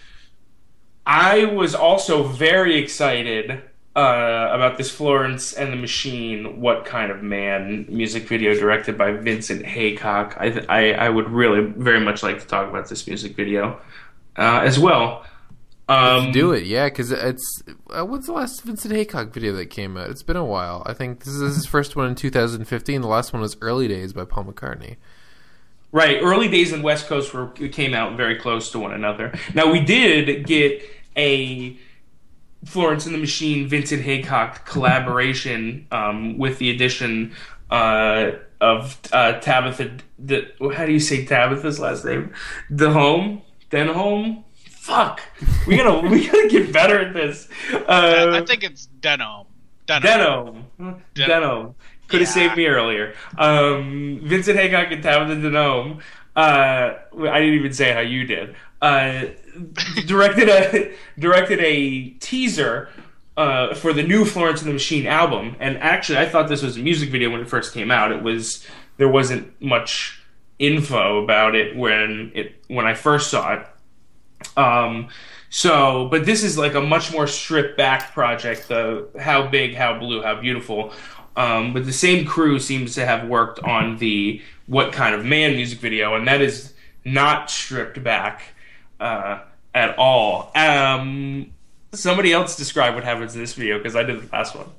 I was also very excited uh, about this Florence and the Machine, What Kind of Man music video directed by Vincent Haycock. I, th- I I would really very much like to talk about this music video uh, as well. Um, Let's do it, yeah, because it's uh, when's the last Vincent Haycock video that came out? It's been a while. I think this is his first one in two thousand fifteen. The last one was Early Days by Paul McCartney. Right, Early Days and West Coast were came out very close to one another. Now we did get a Florence and the Machine Vincent Haycock collaboration um, with the addition uh, of uh, Tabitha. The, how do you say Tabitha's last name? DeHome? Denholm? Fuck, we gotta we gotta get better at this. Uh, I think it's Denholm. Denholm. Denholm. Denholm. Could have yeah. saved me earlier. Um, Vincent Haycock and Tabitha Denholm. Uh, I didn't even say how you did. Uh, directed a directed a teaser uh, for the new Florence and the Machine album, and actually, I thought this was a music video when it first came out. It was there wasn't much info about it when it when I first saw it. Um, so, but this is like a much more stripped back project. The How Big, How Blue, How Beautiful. Um, but the same crew seems to have worked on the What Kind of Man music video, and that is not stripped back uh, at all. Um, somebody else describe what happens in this video, because I did the last one.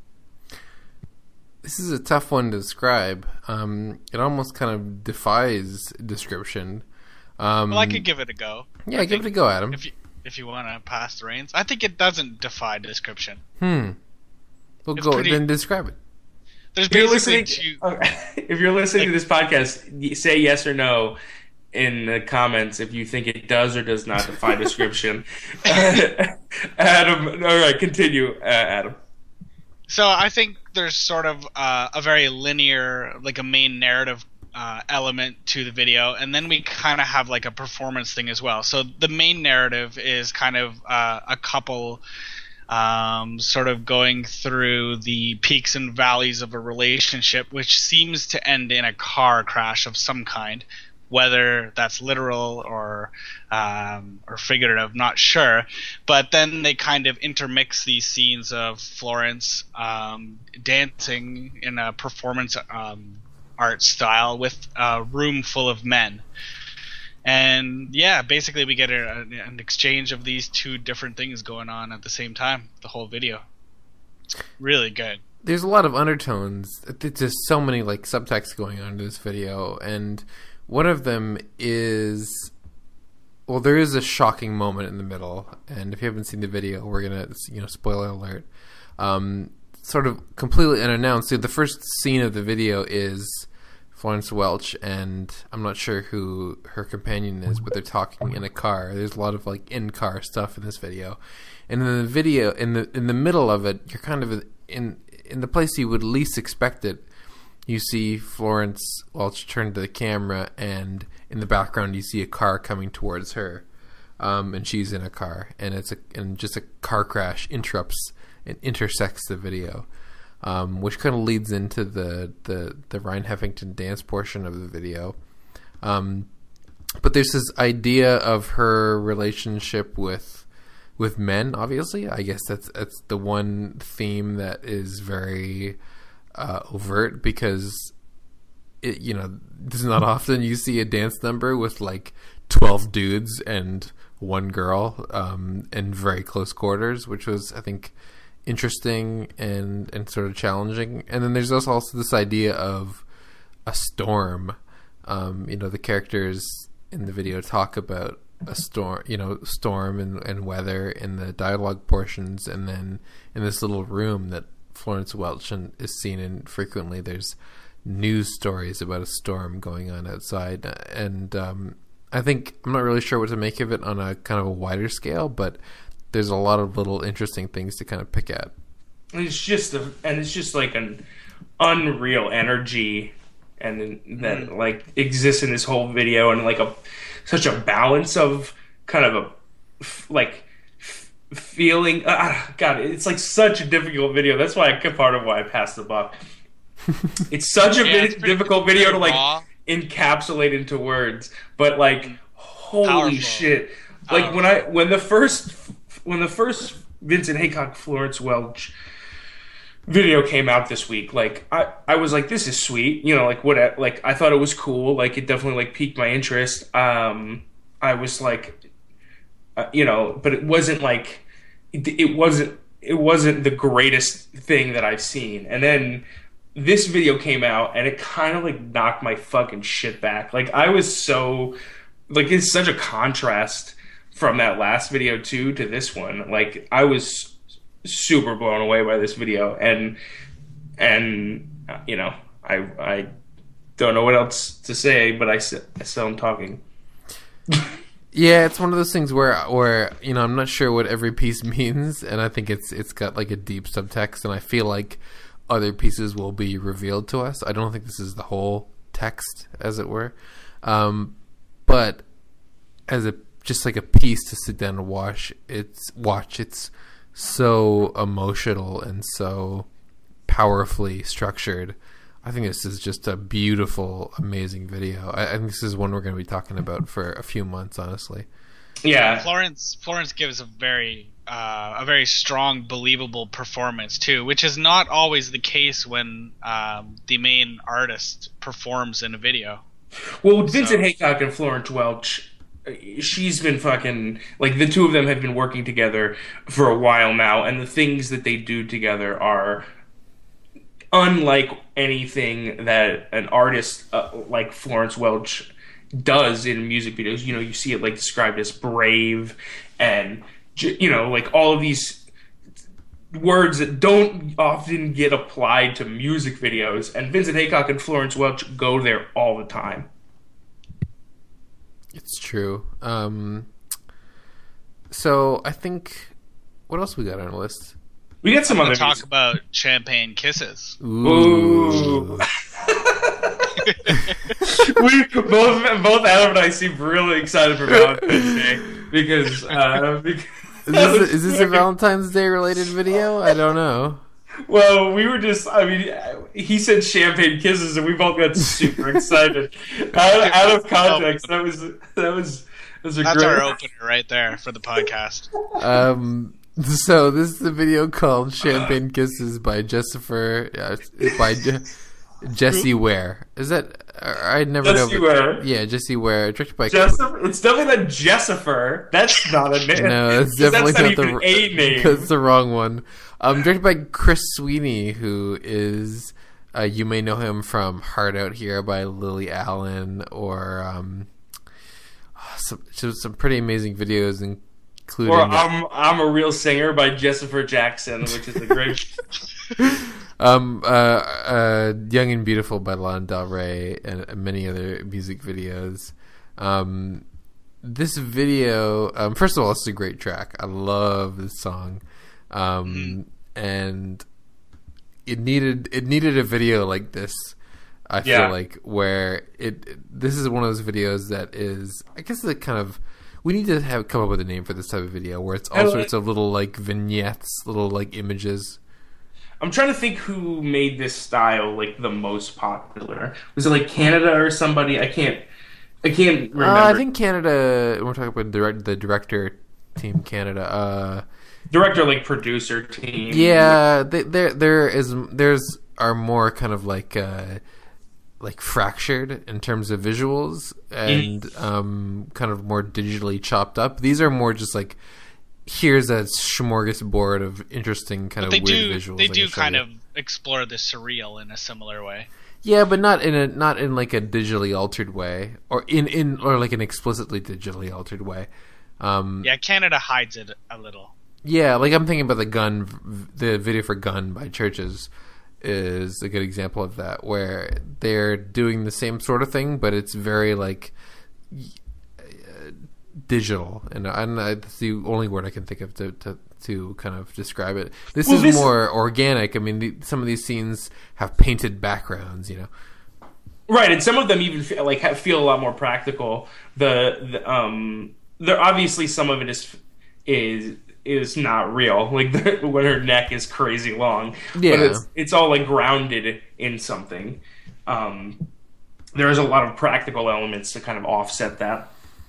This is a tough one to describe. Um, it almost kind of defies description. Um, well, I could give it a go. Yeah, I give it a go, Adam. If you, if you want to pass the reins. I think it doesn't defy description. Hmm. Well, It's go, pretty- then describe it. There's If you're basically listening, two. okay, if you're listening to this podcast, say yes or no in the comments if you think it does or does not defy description. Adam, all right, continue, uh, Adam. So I think there's sort of uh, a very linear, like a main narrative uh, element to the video, and then we kind of have like a performance thing as well. So the main narrative is kind of uh, a couple um, sort of going through the peaks and valleys of a relationship, which seems to end in a car crash of some kind. Whether that's literal or um, or figurative, not sure. But then they kind of intermix these scenes of Florence um, dancing in a performance um, art style with a room full of men. And yeah, basically we get a, an exchange of these two different things going on at the same time, the whole video. It's really good. There's a lot of undertones. There's just so many like subtext going on in this video, and one of them is, well, there is a shocking moment in the middle, and if you haven't seen the video, we're gonna, you know, spoiler alert. Um, sort of completely unannounced. So the first scene of the video is Florence Welch, and I'm not sure who her companion is, but they're talking in a car. There's a lot of like in-car stuff in this video, and in the video, in the in the middle of it, you're kind of in in the place you would least expect it. You see Florence Welch turn to the camera, and in the background you see a car coming towards her, um, and she's in a car, and it's a and just a car crash interrupts and intersects the video, um, which kind of leads into the, the the Ryan Heffington dance portion of the video. Um, but there's this idea of her relationship with with men. Obviously, I guess that's that's the one theme that is very Uh, overt, because it, you know, this is not often you see a dance number with like twelve dudes and one girl um, in very close quarters, which was, I think, interesting and, and sort of challenging. And then there's also, also this idea of a storm. Um, you know, the characters in the video talk about a storm, you know, storm and, and weather in the dialogue portions, and then in this little room that Florence Welch is seen in frequently, there's news stories about a storm going on outside, and um, I think I'm not really sure what to make of it on a kind of a wider scale, but there's a lot of little interesting things to kind of pick at. It's just a, and it's just like an unreal energy, and that mm. like exists in this whole video, and like a such a balance of kind of a like. feeling uh, God, it's like such a difficult video. That's why I part of why I passed the buck. It's such a yeah, vid- it's pretty, difficult video to like raw. encapsulate into words, but like holy Powerful. shit, like Powerful. when I when the first when the first Vincent Haycock Florence Welch video came out this week, like I I was like, this is sweet, you know, like what like I thought it was cool, like it definitely like piqued my interest. um I was like, Uh, you know, but it wasn't like it, it wasn't it wasn't the greatest thing that I've seen. And then this video came out, and it kind of like knocked my fucking shit back. Like I was so like it's such a contrast from that last video too to this one. Like I was super blown away by this video, and and uh, you know, I I don't know what else to say, but I, I still am talking. Yeah, it's one of those things where, where you know, I'm not sure what every piece means, and I think it's it's got like a deep subtext, and I feel like other pieces will be revealed to us. I don't think this is the whole text, as it were, um, but as a just like a piece to sit down and watch, it's watch. It's so emotional and so powerfully structured. I think this is just a beautiful, amazing video. I, I think this is one we're going to be talking about for a few months, honestly. Yeah, Florence Florence gives a very uh, a very strong, believable performance too, which is not always the case when um, the main artist performs in a video. Well, Vincent So- Haycock and Florence Welch, she's been fucking like the two of them have been working together for a while now, and the things that they do together are unlike anything that an artist uh, like Florence Welch does in music videos. You know, you see it like described as brave, and you know, like all of these words that don't often get applied to music videos, and Vincent Haycock and Florence Welch go there all the time. It's true. Um, so I think, what else we got on our list? We got some I'm other gonna talk music. about Champagne Kisses. Ooh. we both both Adam and I seem really excited for Valentine's Day because uh, because Is this, is this a Valentine's Day related video? I don't know. well, we were just, I mean, he said champagne kisses, and we both got super excited. Out, out of context, that was that was that was a That's great. our opener right there for the podcast. Um, so this is a video called "Champagne Kisses" by Jessifer uh, by Je- Jessie Ware. Is that I never Jessie know? Ware. Yeah, Jessie Ware, directed by. Jessifer, it's definitely not Jessifer. That's not a name. No, it's 'Cause definitely that's not, not the even a name. That's the wrong one. Um, directed by Chris Sweeney, who is uh, you may know him from "Hard Out Here" by Lily Allen, or um, some some pretty amazing videos, including. Or I'm I'm a Real Singer by Jessifer Jackson, which is a great. Um, uh, uh, Young and Beautiful by Lana Del Rey, and many other music videos. Um, this video, um, first of all, it's a great track. I love this song. Um, Mm-hmm. and it needed, it needed a video like this. I feel Yeah. like where it, this is one of those videos that is, I guess it kind of, we need to have, come up with a name for this type of video where it's all I like- sorts of little like vignettes, little like images. I'm trying to think who made this style like the most popular. Was it like Canada or somebody? I can't. I can't remember. Uh, I think Canada. We're talking about direct, the director team, Canada. Uh, Director, like producer team. yeah, they, there there is there's are more kind of like uh, like fractured in terms of visuals and um, kind of more digitally chopped up. These are more just like here's a smorgasbord of interesting kind But of they weird do visuals. they I do can show kind you. of explore the surreal in a similar way. Yeah, but not in a not in like a digitally altered way, or in, in or like an explicitly digitally altered way. Um, Yeah, Canada hides it a little. yeah, like I'm thinking about the gun, the video for "Gun" by Churches is a good example of that, where they're doing the same sort of thing, but it's very like uh, digital, and I, and I, that's the only word I can think of to. to to kind of describe it. This Well, is this- more organic. I mean, the, some of these scenes have painted backgrounds, you know. Right, and some of them even feel, like have, feel a lot more practical. The, the um, there obviously some of it is is is not real. Like the, when her neck is crazy long, Yeah. but it's it's all like grounded in something. Um, there is a lot of practical elements to kind of offset that.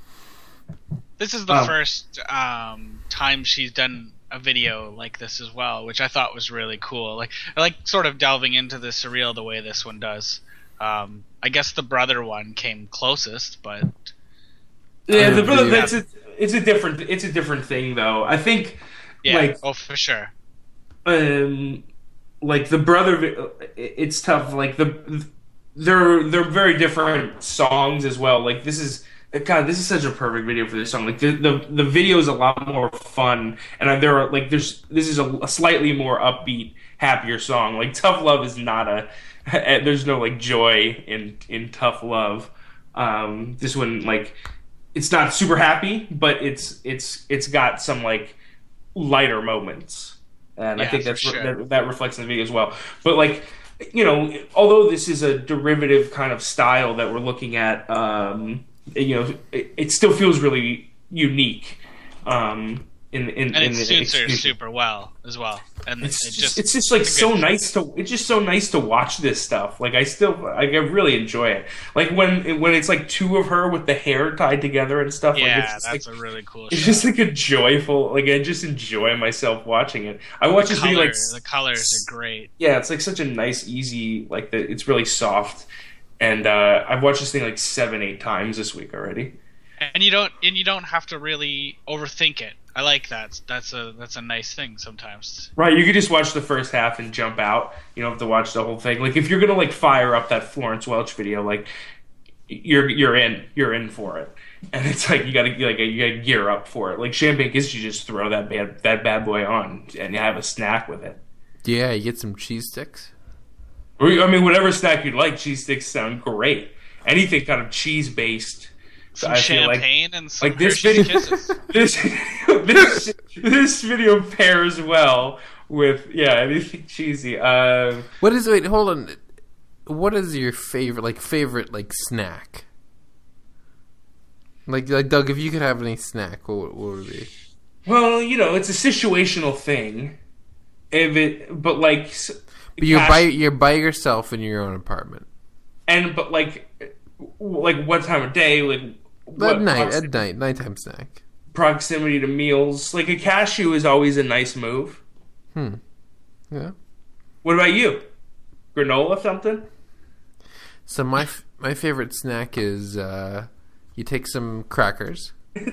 This is the Um, first um, time she's done a video like this as well, which I thought was really cool. Like I like sort of delving into the surreal the way this one does. Um, I guess the brother one came closest, but Yeah, the, Uh, brother, yeah. it's a it's a different it's a different thing though. I think yeah, like oh for sure. um like the brother vi- it's tough. Like the they're they're very different songs as well. Like this is God, this is such a perfect video for this song. Like the the, the video is a lot more fun, and there are like there's this is a, a slightly more upbeat, happier song. Like Tough Love is not a there's no like joy in in Tough Love. Um, this one like it's not super happy, but it's it's it's got some like lighter moments, and I Yeah, think for that's sure. that, that reflects in the video as well. But like you know, although this is a derivative kind of style that we're looking at. Um, you know, it, it still feels really unique. Um, in in And in it the suits her execution. super well as well. And It's it just, just it's just like it's a so good- nice to it's just so nice to watch this stuff. Like I still like I really enjoy it. Like when when it's like two of her with the hair tied together and stuff. Yeah, like it's just that's like, a really cool it's shot. just like a joyful like I just enjoy myself watching it. I watch the this video color, like the colors are great. yeah, it's like such a nice, easy like the, it's really soft. And uh, I've watched this thing like seven, eight times this week already. And you don't and you don't have to really overthink it. I like that. That's a that's a nice thing sometimes. Right, you could just watch the first half and jump out. You don't have to watch the whole thing. Like if you're gonna like fire up that Florence Welch video, like you're you're in, you're in for it. And it's like you gotta like you gotta gear up for it. Like Champagne Kiss, you just throw that bad that bad boy on and you have a snack with it. Yeah, you get some cheese sticks. Or, I mean, whatever snack you'd like. Cheese sticks sound great. Anything kind of cheese based. Some I feel like- champagne and some like this Hershey's video- Kisses. This this this video pairs well with yeah, anything cheesy. Um, What is wait? Hold on. What is your favorite like favorite like snack? Like like Doug, if you could have any snack, what, what would it be? well, you know, it's a situational thing. If it, but like, s- But you're cash- by you're by yourself in your own apartment. and but like, like what time of day? Like what At night, proxi- at night, nighttime snack. proximity to meals. Like a cashew is always a nice move. Hmm. Yeah. What about you? Granola something? So my f- my favorite snack is uh, you take some crackers,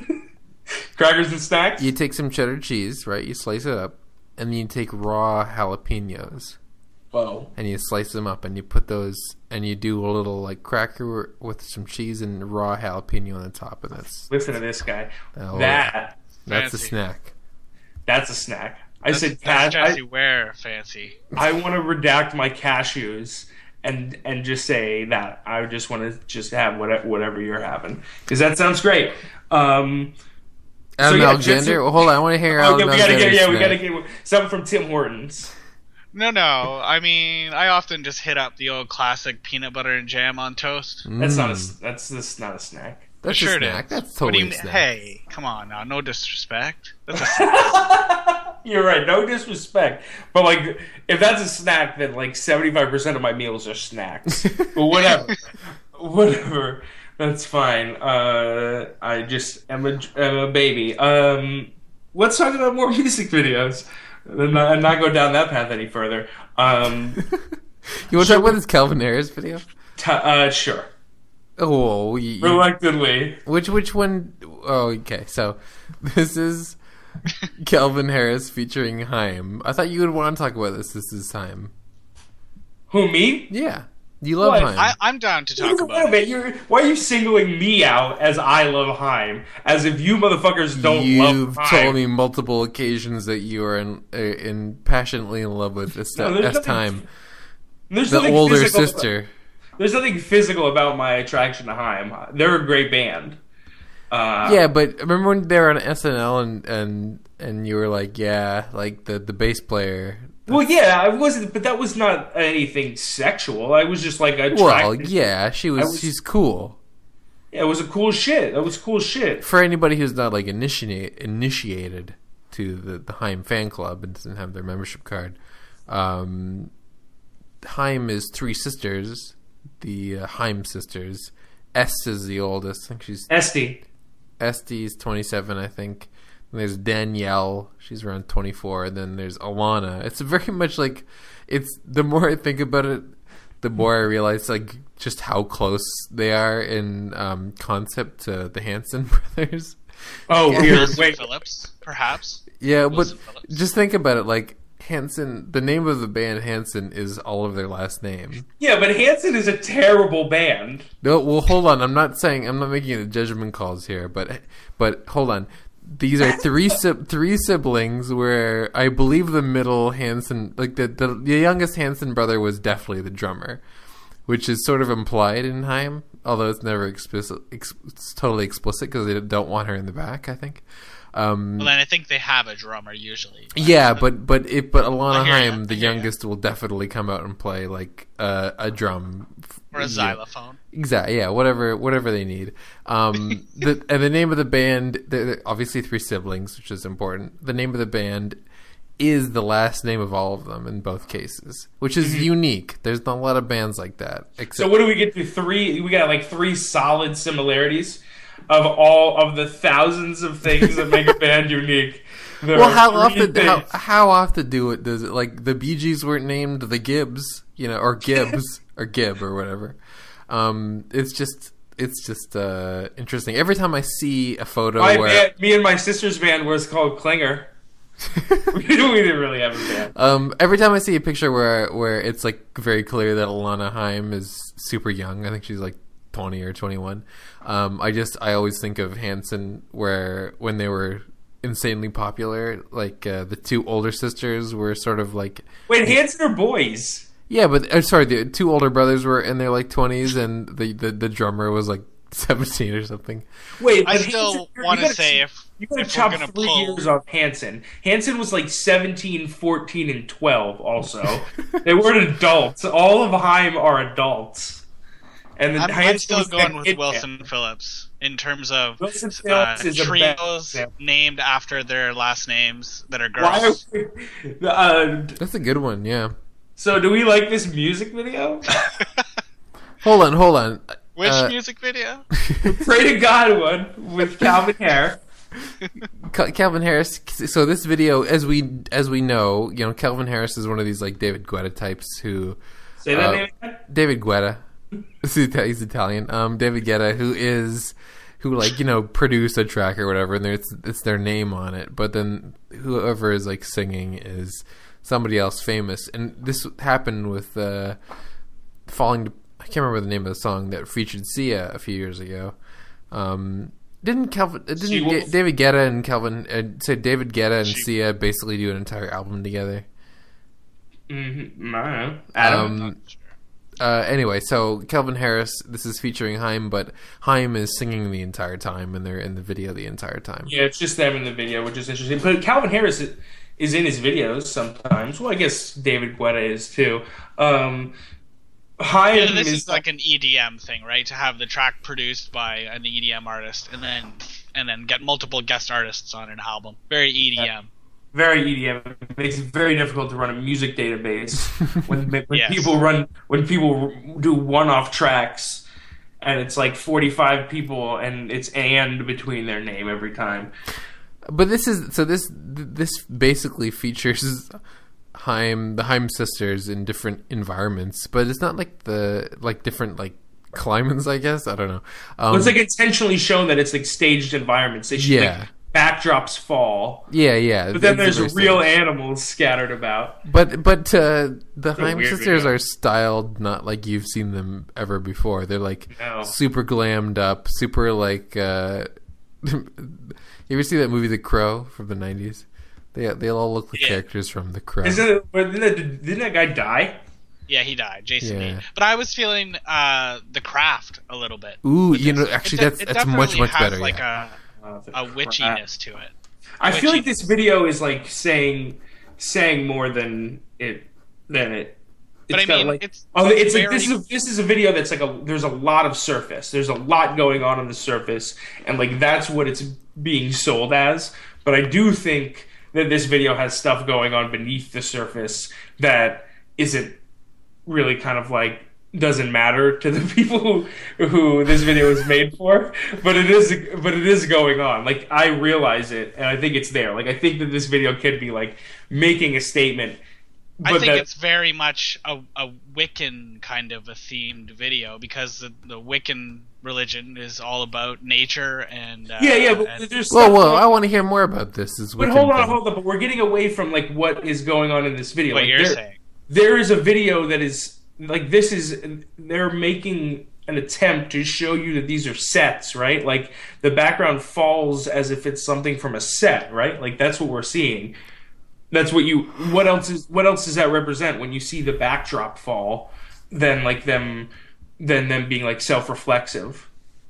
Crackers and snacks? you take some cheddar cheese, right? You slice it up, and then you take raw jalapenos Whoa. and you slice them up, and you put those, and you do a little like cracker with some cheese and raw jalapeno on the top, and that's Listen to this guy. Oh, that that's a Fancy. snack. that's a snack. I That's, said that's cash. Jesse Ware fancy. I, I want to redact my cashews and and just say that I just want to just have whatever whatever you're having because that sounds great. Um, Adam yeah, Alexander. Jesse- well, hold on, I want to hear oh, Adam yeah, we gotta get Alexander's yeah we gotta snack. get something from Tim Hortons. No, no. I mean, I often just hit up the old classic peanut butter and jam on toast. That's not a Mm, that's just not a snack. that's sure a it snack. is. That's What do totally you a mean? snack. Hey, come on now. No disrespect. That's a snack. You're right. No disrespect, but like if that's a snack, then like seventy-five percent of my meals are snacks. But whatever, whatever. That's fine. Uh, I just am a, am a baby. Um, let's talk about more music videos and not, and not go down that path any further. Um, You want to talk about this Calvin Harris video? t- uh, sure. Oh, you, you- Reluctantly. which which one? Oh, okay. So this is Calvin Harris featuring Haim. I thought you would want to talk about this. This is Haim. Who, me? Yeah, you love What? Haim. I, I'm down to talk Wait a about it. minute, you're, why are you singling me out as I love Haim? As if you motherfuckers don't You've love Haim. told me multiple occasions that you are in, uh, in passionately in love with this No, there's S nothing- Time, There's the nothing older physical- sister. There's nothing physical about my attraction to Haim. They're a great band. Uh, Yeah, but remember when they were on S N L and and and you were like, yeah, like the the bass player. Well, yeah, I wasn't, but that was not anything sexual. I was just like attracted. Well, yeah, she was, was- She's cool. Yeah, it was a cool shit. That was cool shit. For anybody who's not like initiate initiated to the the Haim fan club and doesn't have their membership card, um, Haim is three sisters, the uh, Haim sisters. S is the oldest. I think she's Esty. Este's twenty-seven, I think. And there's Danielle, she's around twenty-four, and then there's Alana. It's very much like, it's the more I think about it, the more I realize like just how close they are in um, concept to the Hanson brothers. Oh, weird. Wilson Wait, Phillips, perhaps. Yeah, but Wilson Phillips. just think about it. Like Hanson, the name of the band Hanson is all of their last name. yeah, but Hanson is a terrible band. No, well, hold on. I'm not saying I'm not making any judgment calls here, but but hold on. These are three si- three siblings. Where I believe the middle Hanson, like the, the the youngest Hanson brother, was definitely the drummer, which is sort of implied in Haim, although it's never explicit. Ex- it's totally explicit because they don't want her in the back. I think. Um, Well, then I think they have a drummer usually. Yeah, but but it but Alana I hear ya, Haim, the I hear ya. youngest, will definitely come out and play like uh, a drum Or a Yeah. xylophone. Exactly. Yeah. Whatever. Whatever they need. Um, the and the name of the band. They're they're obviously three siblings, which is important. The name of the band is the last name of all of them in both cases, which is unique. There's not a lot of bands like that. Except So what do we get to three? We got like three solid similarities of all of the thousands of things that make a band unique. There well, are how three often how, things. how often do it does it like the Bee Gees weren't named the Gibbs, you know, or Gibbs or Gibb or whatever. Um, it's just it's just uh, interesting. Every time I see a photo My where band, me and my sister's band was called Klinger. we, didn't, we didn't really have a band. um, every time I see a picture where where it's like very clear that Alana Haim is super young. I think she's like twenty or twenty-one. Um, I just I always think of Hanson where when they were insanely popular, like uh, the two older sisters were sort of like Wait, Hanson are boys. yeah, but uh, sorry, the two older brothers were in their like twenties, and the, the, the drummer was like seventeen or something. Wait, I but still Hanson- you want to gotta- say if You gotta if we're chop gonna three pull- years off Hanson. Hanson was like seventeen, fourteen, and twelve. Also, they weren't adults. All of Haim are adults. And then I'm, I'm Hanson still was going that with kid Wilson Phillips in terms of Wilson uh, Phillips is a bad trios example. named after their last names that are Why girls. are we, uh, That's a good one. Yeah. so do we like this music video? Hold on, hold on. Which Uh, music video? Pray to God one with Calvin Harris. Cal- Calvin Harris. So this video, as we as we know, you know, Calvin Harris is one of these like David Guetta types who. Say that Uh, name again. David Guetta. He's Ita- he's Italian. Um, David Guetta, who is, who like you know produce a track or whatever, and it's it's their name on it. But then whoever is like singing is somebody else famous, and this happened with uh, falling. To, I can't remember the name of the song that featured Sia a few years ago. Um, didn't Calvin? Didn't She Ga- Wolf. David Guetta and Calvin uh, say David Guetta and She- Sia basically do an entire album together? Mm-hmm. I don't know. Adam. Um, Uh, anyway, so Calvin Harris, this is featuring Haim, but Haim is singing the entire time, and they're in the video the entire time. Yeah, it's just them in the video, which is interesting. But Calvin Harris is- is in his videos sometimes. Well, I guess David Guetta is too. Um, Haim Yeah, this is, is like an E D M thing, right? To have the track produced by an E D M artist, and then and then get multiple guest artists on an album. Very E D M. very E D M. It makes it very difficult to run a music database when when Yes. people run when people do one-off tracks, and it's like forty-five people, and it's and between their name every time. But this is so this this basically features Haim, the Haim sisters in different environments, but it's not like the like different like climates, I guess. I don't know. Um, Well, it's like intentionally shown that it's like staged environments. They should Yeah. like backdrops fall, yeah, yeah. but then it's there's very real staged. animals scattered about. But but uh, the a Haim weird sisters video. are styled not like you've seen them ever before. They're like No. super glammed up, super like. Uh, you ever see that movie The Crow from the nineties? They they all look like Yeah. characters from The Crow. Isn't it, didn't, that, didn't that guy die? Yeah, he died, Jason Yeah. Lee. But I was feeling uh, The Craft a little bit. Ooh, with you this. know, actually, It de- that's it that's much definitely much has better. Like yeah. Oh, the a a crap. witchiness to it. I feel like Witchy. this video is like saying saying more than it than it. But I got, mean, like, it's oh, it's like very- this is a, this is a video that's like a there's a lot of surface. There's a lot going on on the surface, and like that's what it's being sold as. But I do think that this video has stuff going on beneath the surface that isn't really kind of like doesn't matter to the people who, who this video is made for, but it is but it is going on. Like I realize it, and I think it's there. Like I think that this video could be like making a statement. But I think that, it's very much a, a Wiccan kind of a themed video because the, the Wiccan religion is all about nature and uh, yeah, yeah. But and- there's Well, stuff well, going- I want to hear more about this. Is But hold on, hold on. But we're getting away from like what is going on in this video. what Like, you're there, saying. there is a video that is like this is they're making an attempt to show you that these are sets, right? Like the background falls as if it's something from a set, right? Like that's what we're seeing. That's what you. What else is? What else does that represent when you see the backdrop fall? Then like them, then them being like self-reflexive.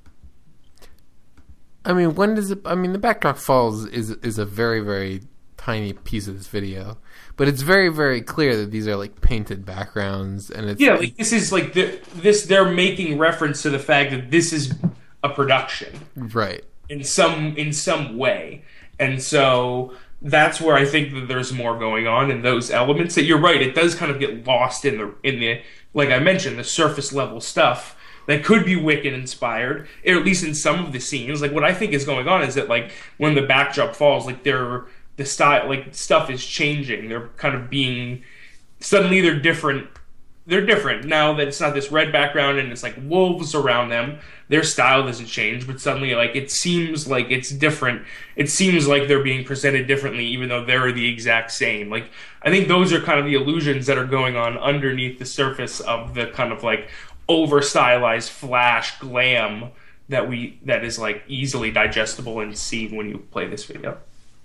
I mean, when does it? I mean, the backdrop falls is is a very very tiny piece of this video, but it's very very clear that these are like painted backgrounds, and it's Yeah, like this is like the, this. They're making reference to the fact that this is a production. right. in some in some way, and so that's where I think that there's more going on in those elements. That you're right, it does kind of get lost in the in the like I mentioned the surface level stuff that could be Wiccan inspired, or at least in some of the scenes. Like what I think is going on is that like when the backdrop falls, like they're the style like stuff is changing. They're kind of being suddenly they're different. They're different now that it's not this red background and it's like wolves around them. Their style doesn't change, but suddenly like it seems like it's different. It seems like they're being presented differently, even though they're the exact same. Like I think those are kind of the illusions that are going on underneath the surface of the kind of like over stylized flash glam that we that is like easily digestible and seen when you play this video.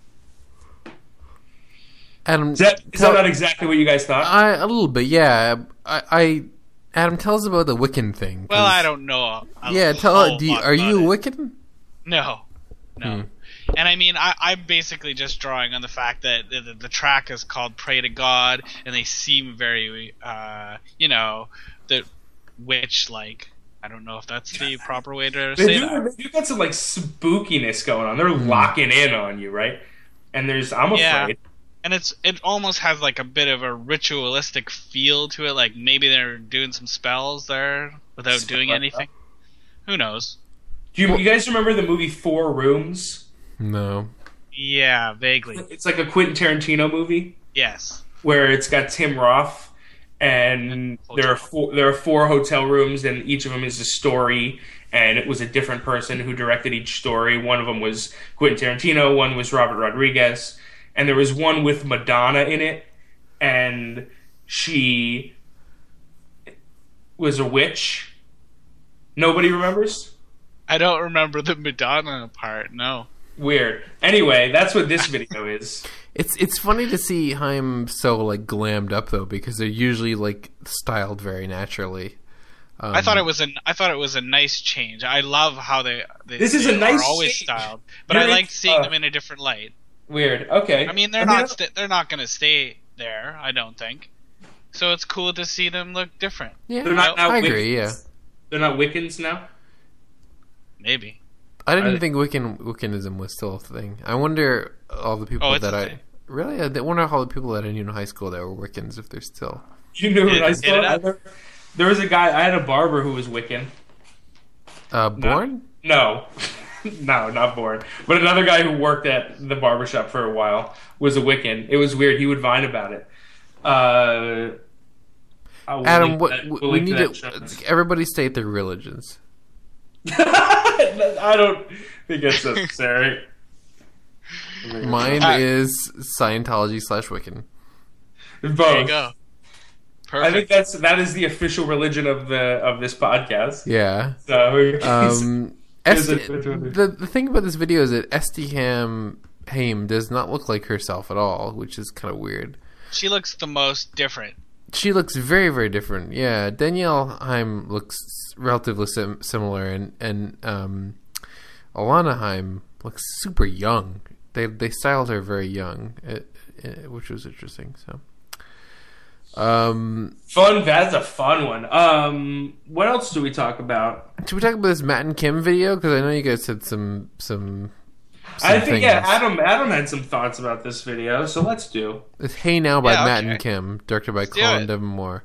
Adam, Is that is tell- that not exactly what you guys thought? I a little bit, yeah. I, I Adam, tell us about the Wiccan thing. 'cause- Well, I don't know. A Yeah, tell whole do you, lot are you about it. Wiccan? No, no. Hmm. And I mean, I, I'm basically just drawing on the fact that the, the, the track is called "Pray to God," and they seem very, uh, you know, the witch-like. I don't know if that's the proper way to They say do, that. they do got some like spookiness going on. They're Mm. locking in on you, right? And there's, I'm Yeah. afraid. And it's it almost has like a bit of a ritualistic feel to it. Like maybe they're doing some spells there without doing anything. Who knows? Do you, you guys remember the movie Four Rooms? No. Yeah, vaguely. It's like a Quentin Tarantino movie Yes. where it's got Tim Roth, and there are four, there are four hotel rooms, and each of them is a story. And it was a different person who directed each story. One of them was Quentin Tarantino. One was Robert Rodriguez. And there was one with Madonna in it, and she was a witch. Nobody remembers? I don't remember the Madonna part. No. Weird. Anyway, that's what this video is. It's it's funny to see Haim so like glammed up though, because they're usually like styled very naturally. Um, I thought it was an I thought it was a nice change. I love how they, they This is they a nice are always change. styled, but You're I in- liked seeing uh, them in a different light. Weird. Okay. I mean, they're not st- they're not going to stay there. I don't think. So it's cool to see them look different. Yeah, They're not now I Wiccans. agree. Yeah, They're not Wiccans now? Maybe. I didn't I- think Wiccan Wiccanism was still a thing. I wonder all the people Oh, it's that a I thing. really I wonder all the people that I knew in high school that were Wiccans if they're still. You knew Hit- what I hit saw? it up. There, there was a guy, I had a barber who was Wiccan. Uh, born? No. No, not born. But another guy who worked at the barbershop for a while was a Wiccan. It was weird. He would Vine about it. Uh, I will Adam, link what that- we we'll link need that to in show everybody state their religions. notes. I don't think that's necessary. Mine Uh, is Scientology slash Wiccan. Both. There you go. Perfect. I think that's that is the official religion of the of this podcast. Yeah. So Um, Is Esti- it- the the thing about this video is that Esty Ham Haim does not look like herself at all, which is kind of weird. She looks the most different. She looks very, very different. Yeah, Danielle Haim looks relatively sim- similar, and and um, Alana Haim looks super young. They they styled her very young, uh, uh, which was interesting. So, um, fun. That's a fun one. Um, what else do we talk about? should we talk about this Matt and Kim video? Because I know you guys had some some. some I think yeah, things. Adam Adam had some thoughts about this video, so let's do. It's Hey Now by Yeah, Matt okay. and Kim, directed by Let's do Colin it. Devon Moore.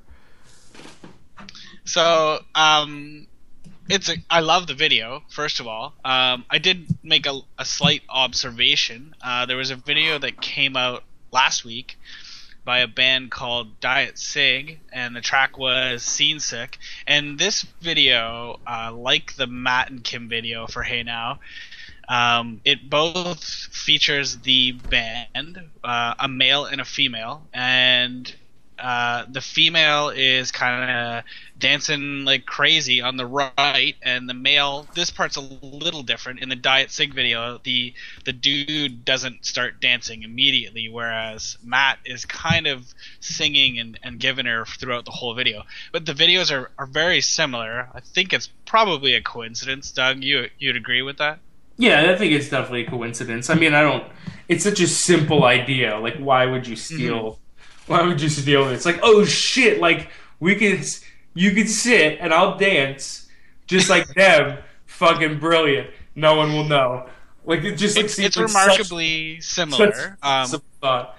So, um, it's a, I love the video. First of all, um, I did make a, a slight observation. Uh, there was a video that came out last week by a band called Diet Sig, and the track was Scene Sick. And this video, uh, like the Matt and Kim video for Hey Now, um, it both features the band, uh, a male and a female, and uh, the female is kind of dancing like crazy on the right, and the male, this part's a little different. In the Diet Sig video, the the dude doesn't start dancing immediately, whereas Matt is kind of singing and, and giving her throughout the whole video. But the videos are, are very similar. I think it's probably a coincidence. Doug, you you'd agree with that? Yeah, I think it's definitely a coincidence. I mean, I don't. It's such a simple idea. Like, why would you steal? Why would you steal this? Like, oh shit! Like, we could, you could sit and I'll dance just like them. Fucking brilliant. No one will know. Like, it just like It's, seems it's like remarkably such, similar. such um, simple thought.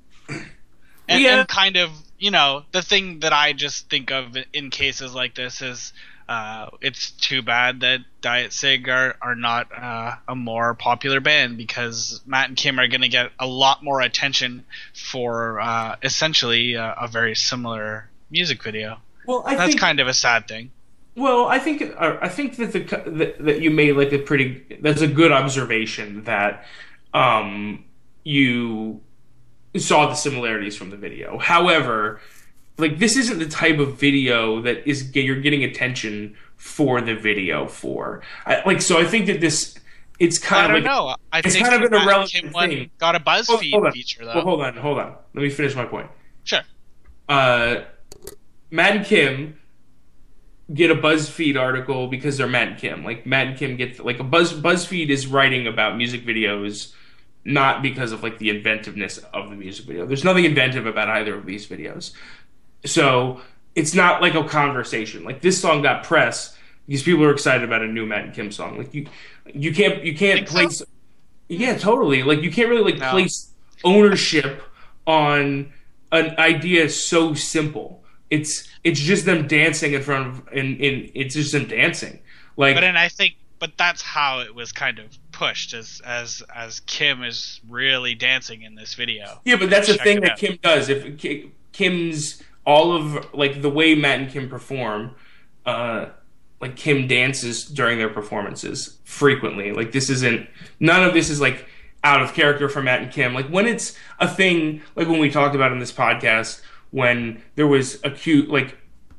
and, Yeah. and kind of, you know, the thing that I just think of in cases like this is uh, it's too bad that Diet Sig are, are not uh, a more popular band, because Matt and Kim are going to get a lot more attention for uh, essentially uh, a very similar music video. Well, I That's think kind of a sad thing. Well, I think uh, I think that the that, that you made like a pretty that's a good observation that um, you saw the similarities from the video. However, like this isn't the type of video that is you're getting attention for the video for. I, like so, I think that this it's kind I of don't like know. I it's think kind of an Matt and irrelevant Kim one thing. got a Hold- BuzzFeed hold on. feature, though. Well, hold on, hold on. Let me finish my point. Sure. Uh, Matt and Kim get a BuzzFeed article because they're Matt and Kim. Like Matt and Kim get like a Buzz BuzzFeed is writing about music videos not because of like the inventiveness of the music video. There's nothing inventive about either of these videos. So it's not like a conversation. Like this song got press because people are excited about a new Matt and Kim song. Like you you can't you can't place so? Yeah, totally. Like you can't really like no. place ownership on an idea so simple. It's it's just them dancing in front of and, and it's just them dancing. Like But then I think but that's how it was kind of pushed as as as Kim is really dancing in this video. Yeah, but that's the thing that out. Kim does. If Kim's all of like the way Matt and Kim perform, uh, like Kim dances during their performances frequently. Like this isn't none of this is like out of character for Matt and Kim. Like when it's a thing, like when we talked about in this podcast, when there was a cute like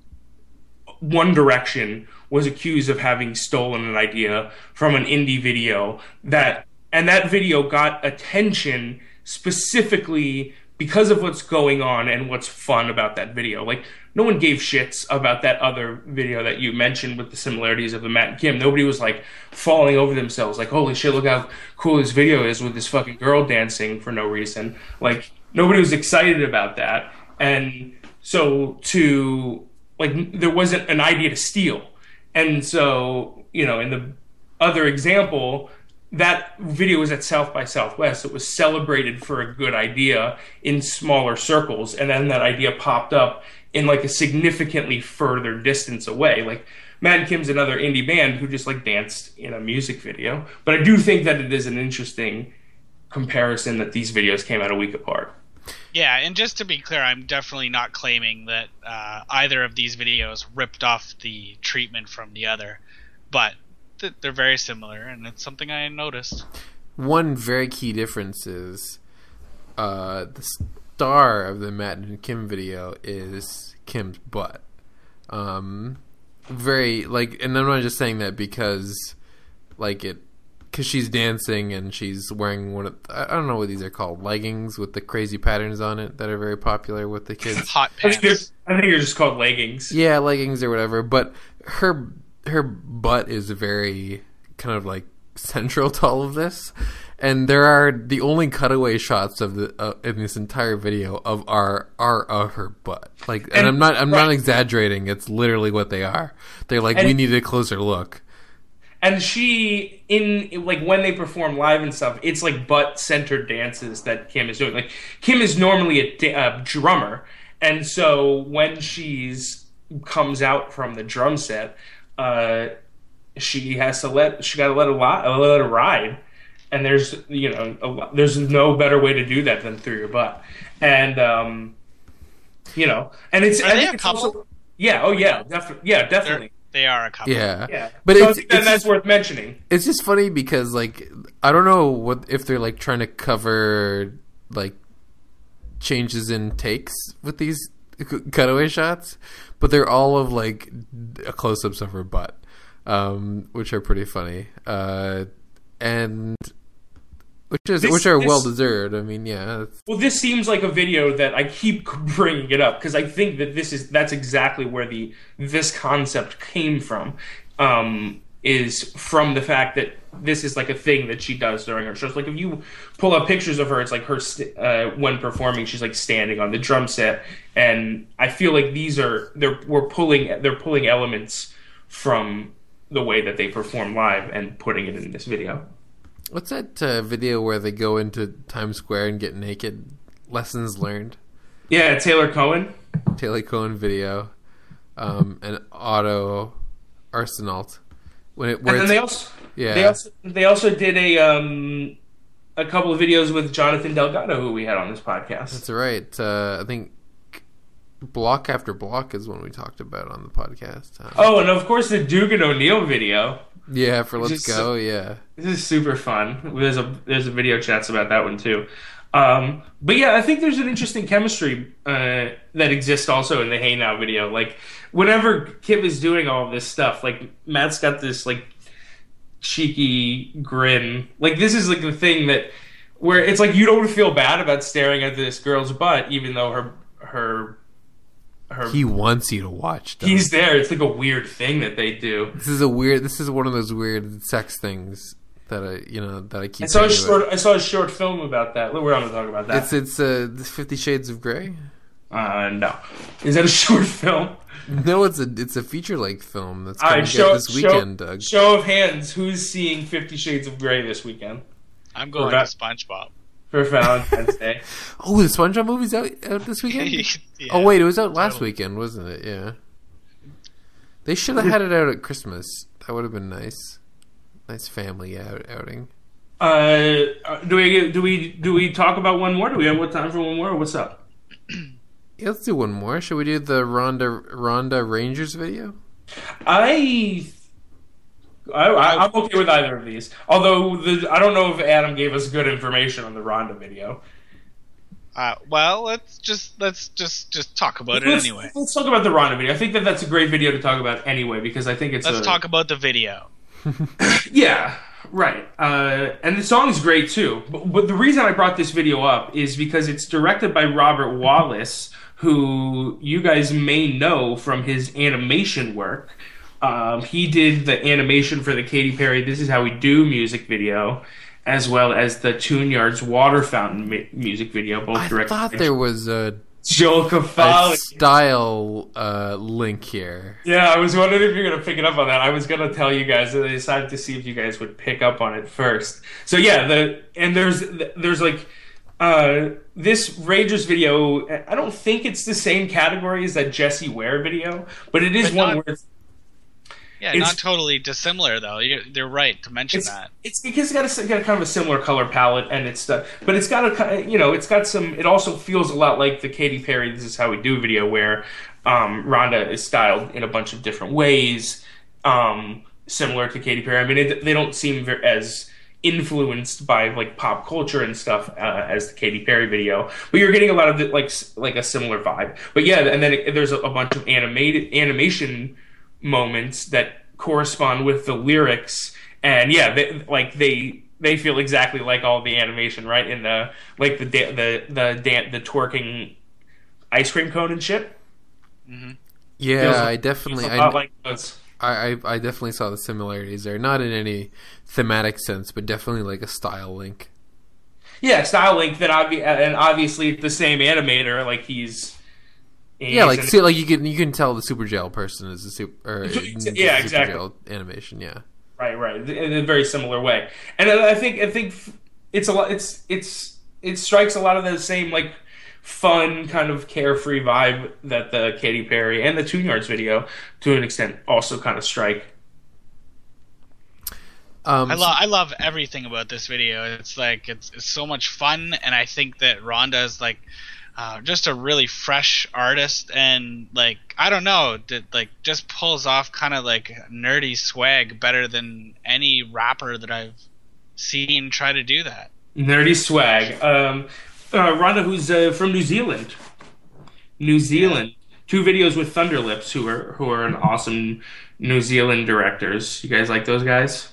One Direction was accused of having stolen an idea from an indie video that and that video got attention specifically because of what's going on and what's fun about that video. Like no one gave shits about that other video that you mentioned with the similarities of the Matt and Kim. Nobody was like falling over themselves like, holy shit, look how cool this video is with this fucking girl dancing for no reason. Like nobody was excited about that. And so to like there wasn't an idea to steal. And so, you know, in the other example, that video was at South by Southwest. It was celebrated for a good idea in smaller circles. And then that idea popped up in like a significantly further distance away. Like Matt and Kim's another indie band who just like danced in a music video. But I do think that it is an interesting comparison that these videos came out a week apart. Yeah, and just to be clear, I'm definitely not claiming that uh, either of these videos ripped off the treatment from the other, but th- they're very similar, and it's something I noticed. One very key difference is uh, the star of the Matt and Kim video is Kim's butt. Um, very, like, and I'm not just saying that because, like, it because she's dancing and she's wearing one of, I don't know what these are called, leggings with the crazy patterns on it that are very popular with the kids. Hot pants. I think they're just called leggings. Yeah, leggings or whatever. But her her butt is very kind of like central to all of this. And there are the only cutaway shots of the uh, in this entire video of are are of her butt. Like, and, and I'm not I'm right. not exaggerating. It's literally what they are. They're like, and we need a closer look. And she, in like when they perform live and stuff, it's like butt-centered dances that Kim is doing. Like Kim is normally a, da- a drummer, and so when she's comes out from the drum set, uh, she has to let she got to let it li- let it ride. And there's you know a, there's no better way to do that than through your butt. And um, you know, and it's Are I they think a it's couple? Also, yeah, oh yeah, definitely, yeah, definitely. They're- They are a couple. Yeah, yeah. But so it's, and it's that's just, worth mentioning. It's just funny because like I don't know what if they're like trying to cover like changes in takes with these cutaway shots, but they're all of like close-ups of her butt, um, which are pretty funny, uh, and which is this, which are this, well deserved. I mean, yeah. Well, this seems like a video that I keep bringing it up because I think that this is that's exactly where the this concept came from. Um, is from the fact that this is like a thing that she does during her shows. Like if you pull up pictures of her, it's like her st- uh, when performing, she's like standing on the drum set, and I feel like these are they're we're pulling they're pulling elements from the way that they perform live and putting it in this video. What's that uh, video where they go into Times Square and get naked? Lessons learned. Yeah, Taylor Cohen. Taylor Cohen video, um, and Otto Arsenault. When it, where and then they also, yeah, they also they also did a um a couple of videos with Jonathan Delgado, who we had on this podcast. That's right. Uh, I think Block After Block is one we talked about on the podcast. Um, oh, and of course the Duke and O'Neill video. Yeah, for Let's Go. So, yeah, this is super fun. There's a there's a video chats about that one too. Um, but yeah, I think there's an interesting chemistry uh, that exists also in the Hey Now video. Like whenever Kim is doing all of this stuff, like Matt's got this like cheeky grin. Like this is like the thing that where it's like you don't feel bad about staring at this girl's butt, even though her her her. He wants you to watch. Though. He's there. It's like a weird thing that they do. This is a weird. This is one of those weird sex things that I, you know, that I keep. I saw a thinking short. about. I saw a short film about that. We're going to talk about that. It's it's uh, Fifty Shades of Grey. Uh, no, is that a short film? No, it's a it's a feature length film that's All coming right, show, this weekend, show, Doug. show of hands. Who's seeing Fifty Shades of Grey this weekend I'm going Right. to SpongeBob. for Valentine's Day? Oh, the SpongeBob movie's out, out this weekend. Yeah, Oh wait, it was out last totally. weekend, wasn't it? Yeah. They should have had it out at Christmas. That would have been nice. Nice family out, outing. Uh, do we do we do we talk about one more? Do we have what time for one more? Or what's up? Yeah, let's do one more. Should we do the Ronda Ronda Rangers video? I, I, I I'm okay with either of these. Although the I don't know if Adam gave us good information on the Ronda video. Uh, well, let's just let's just just talk about it let's, anyway. Let's talk about the Ronda video. I think that that's a great video to talk about anyway because I think it's. Let's a, talk about the video. Yeah, right. Uh, and the song's great too. But, but the reason I brought this video up is because it's directed by Robert Wallace, who you guys may know from his animation work. Um, he did the animation for the Katy Perry "This Is How We Do" music video, as well as the Tune Yards Water Fountain mi- music video. Both I directed thought by there was a, Joel a Cafali. style uh, link here. Yeah, I was wondering if you're going to pick it up on that. I was going to tell you guys, and I decided to see if you guys would pick up on it first. So yeah, the and there's there's like uh, this Rangers video. I don't think it's the same category as that Jessie Ware video, but it is But one not- where it's, Yeah, It's- not totally dissimilar though. You're, they're right to mention it's, that. it's because it's got a, got a kind of a similar color palette and it's uh, but it's got a ki- you know it's got some. It also feels a lot like the Katy Perry "This Is How We Do" video, where um, Rhonda is styled in a bunch of different ways, um, similar to Katy Perry. I mean, it, they don't seem very, as influenced by like pop culture and stuff uh, as the Katy Perry video, but you're getting a lot of the, like s- like a similar vibe. But yeah, and then it, there's a, a bunch of animated animation moments that correspond with the lyrics, and yeah, they, like they they feel exactly like all the animation, right? In the like the da- the the dan- the twerking ice cream cone and shit. Yeah, Feels like- I definitely, feels a I, lot like those. I, I, I definitely saw the similarities there. Not in any thematic sense, but definitely like a style link. Yeah, style link. That obvi- and obviously the same animator. Like he's, he's Yeah, like an- see, like you can you can tell the Super Jail person is a super. Or, Yeah, is a exactly. Super Jail animation. Yeah. Right, right, in a very similar way, and I think I think it's a lot. It's it's it strikes a lot of the same like fun kind of carefree vibe that the Katy Perry and the Tune Yards video, to an extent, also kind of strike. Um, I love I love everything about this video. It's like it's, it's so much fun, and I think that Rhonda is like uh, just a really fresh artist, and like I don't know, that like just pulls off kind of like nerdy swag better than any rapper that I've seen try to do that. Nerdy swag. Um, uh, Rhonda, who's uh, from New Zealand. New Zealand. Two videos with Thunderlips, who are who are an awesome New Zealand directors. You guys like those guys?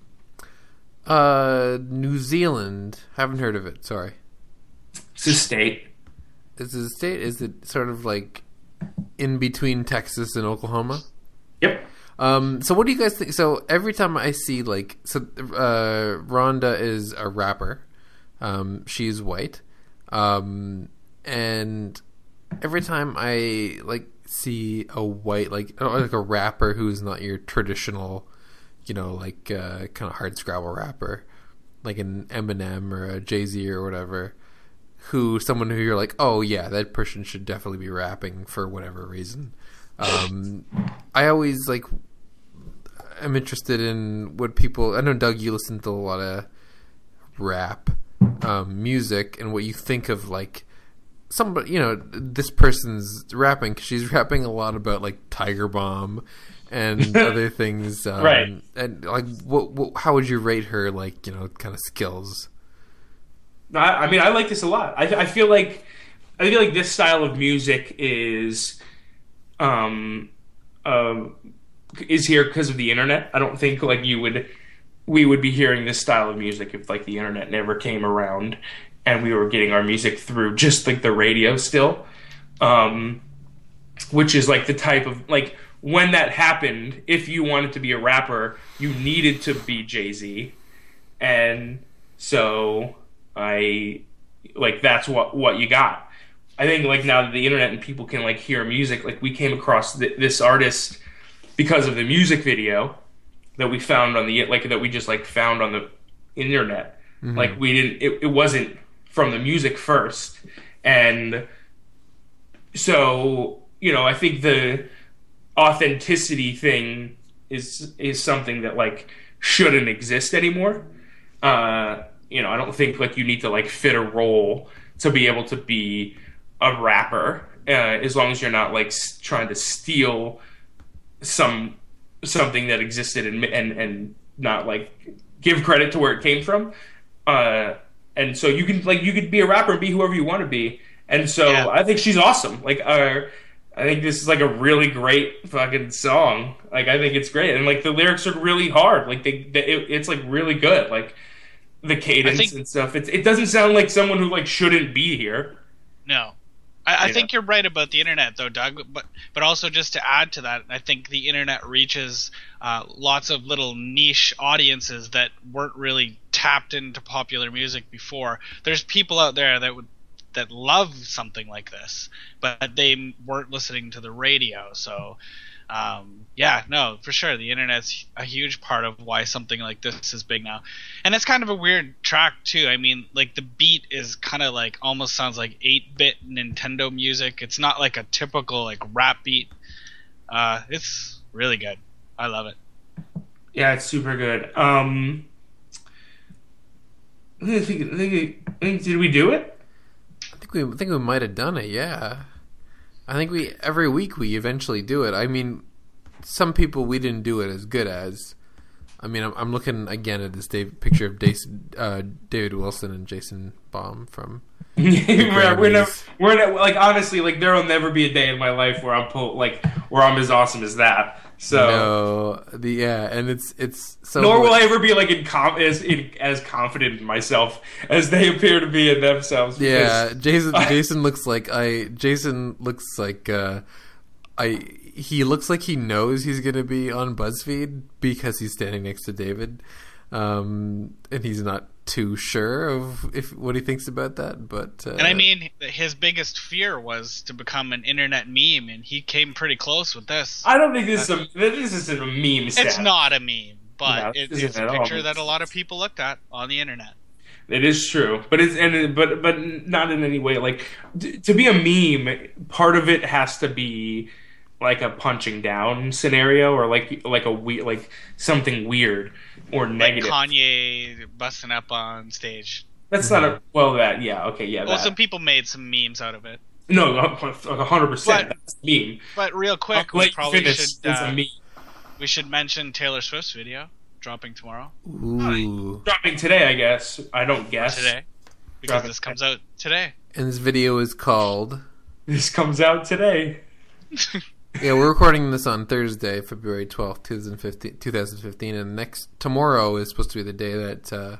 Uh, New Zealand. Haven't heard of it. Sorry. It's a state. Is it a state? Is it sort of like in between Texas and Oklahoma? Yep. Um, so what do you guys think? So every time I see like, so uh, Rhonda is a rapper. Um, she's white. Um, and every time I like see a white, like, like a rapper who's not your traditional, you know, like uh, kind of hard scrabble rapper, like an Eminem or a Jay-Z or whatever, who someone who you're like, oh yeah, that person should definitely be rapping for whatever reason. Um, I always like, I'm interested in what people. I know Doug, you listen to a lot of rap um, music, and what you think of like somebody. You know, this person's rapping because she's rapping a lot about like Tiger Bomb and other things, um, Right? And like, what, what? How would you rate her? Like, you know, kind of skills. No, I, I mean, I like this a lot. I, I feel like I feel like this style of music is, um, um, is here because of the internet. I don't think like you would, we would be hearing this style of music if like the internet never came around, and we were getting our music through just like the radio still. Um, which is like the type of like when that happened. If you wanted to be a rapper, you needed to be Jay-Z, and so I like that's what what you got. I think like now that the internet and people can like hear music, like we came across th- this artist because of the music video that we found on the like that we just like found on the internet. Mm-hmm. Like we didn't it, it wasn't from the music first. And so, you know, I think the authenticity thing is is something that like shouldn't exist anymore. Uh, you know, I don't think like you need to like fit a role to be able to be a rapper, uh, as long as you're not like s- trying to steal some something that existed and and and not like give credit to where it came from. Uh, and so you can like you could be a rapper and be whoever you want to be. And so yeah. I think she's awesome. Like, uh, I think this is like a really great fucking song. Like, I think it's great, and like the lyrics are really hard. Like, they, they it, it's like really good. Like the cadence think, and stuff. It's it doesn't sound like someone who like shouldn't be here. No, I, I think you're right about the internet, though, Doug. But but also just to add to that, I think the internet reaches uh, lots of little niche audiences that weren't really tapped into popular music before. There's people out there that would that love something like this, but they weren't listening to the radio. So, um, yeah, no, for sure, the internet's a huge part of why something like this is big now. And it's kind of a weird track too. I mean, like the beat is kind of like almost sounds like eight-bit Nintendo music. It's not like a typical like rap beat. Uh, it's really good. I love it. Yeah, it's super good. Um, I think, I think, I think, did we do it? I think we I think we might have done it. Yeah, I think we every week we eventually do it. I mean, some people we didn't do it as good as. I mean, I'm, I'm looking again at this Dave, picture of Dave, uh, David Wilson and Jason Baum from. we're, we're never, we're never, like honestly, like there will never be a day in my life where I'm pull, like where I'm as awesome as that. So no, the yeah, and it's it's so. Nor will I ever be like in com- as in, as confident in myself as they appear to be in themselves. Yeah, Jason. Jason looks like I. Jason looks like uh, I. He looks like he knows he's gonna be on BuzzFeed because he's standing next to David, um, and he's not too sure of if what he thinks about that. But uh, and I mean, his biggest fear was to become an internet meme, and he came pretty close with this. I don't think this is a this isn't a meme. Stat. It's not a meme, but no, it, it's a picture that a lot of people looked at on the internet. It is true, but it's and but but not in any way like d- to be a meme. Part of it has to be like a punching down scenario, or like like a we like something weird or negative. Like Kanye busting up on stage. That's not a well that yeah okay yeah. Well, that. some people made some memes out of it. No, a hundred percent. That's a meme. But real quick, uh, we probably should is uh, a meme. we should mention Taylor Swift's video dropping tomorrow. Ooh. Dropping today, I guess. I don't guess Or today, because dropping this comes out today. And this video is called. This comes out today. Yeah, we're recording this on Thursday, February twelfth, twenty fifteen, and next tomorrow is supposed to be the day that uh,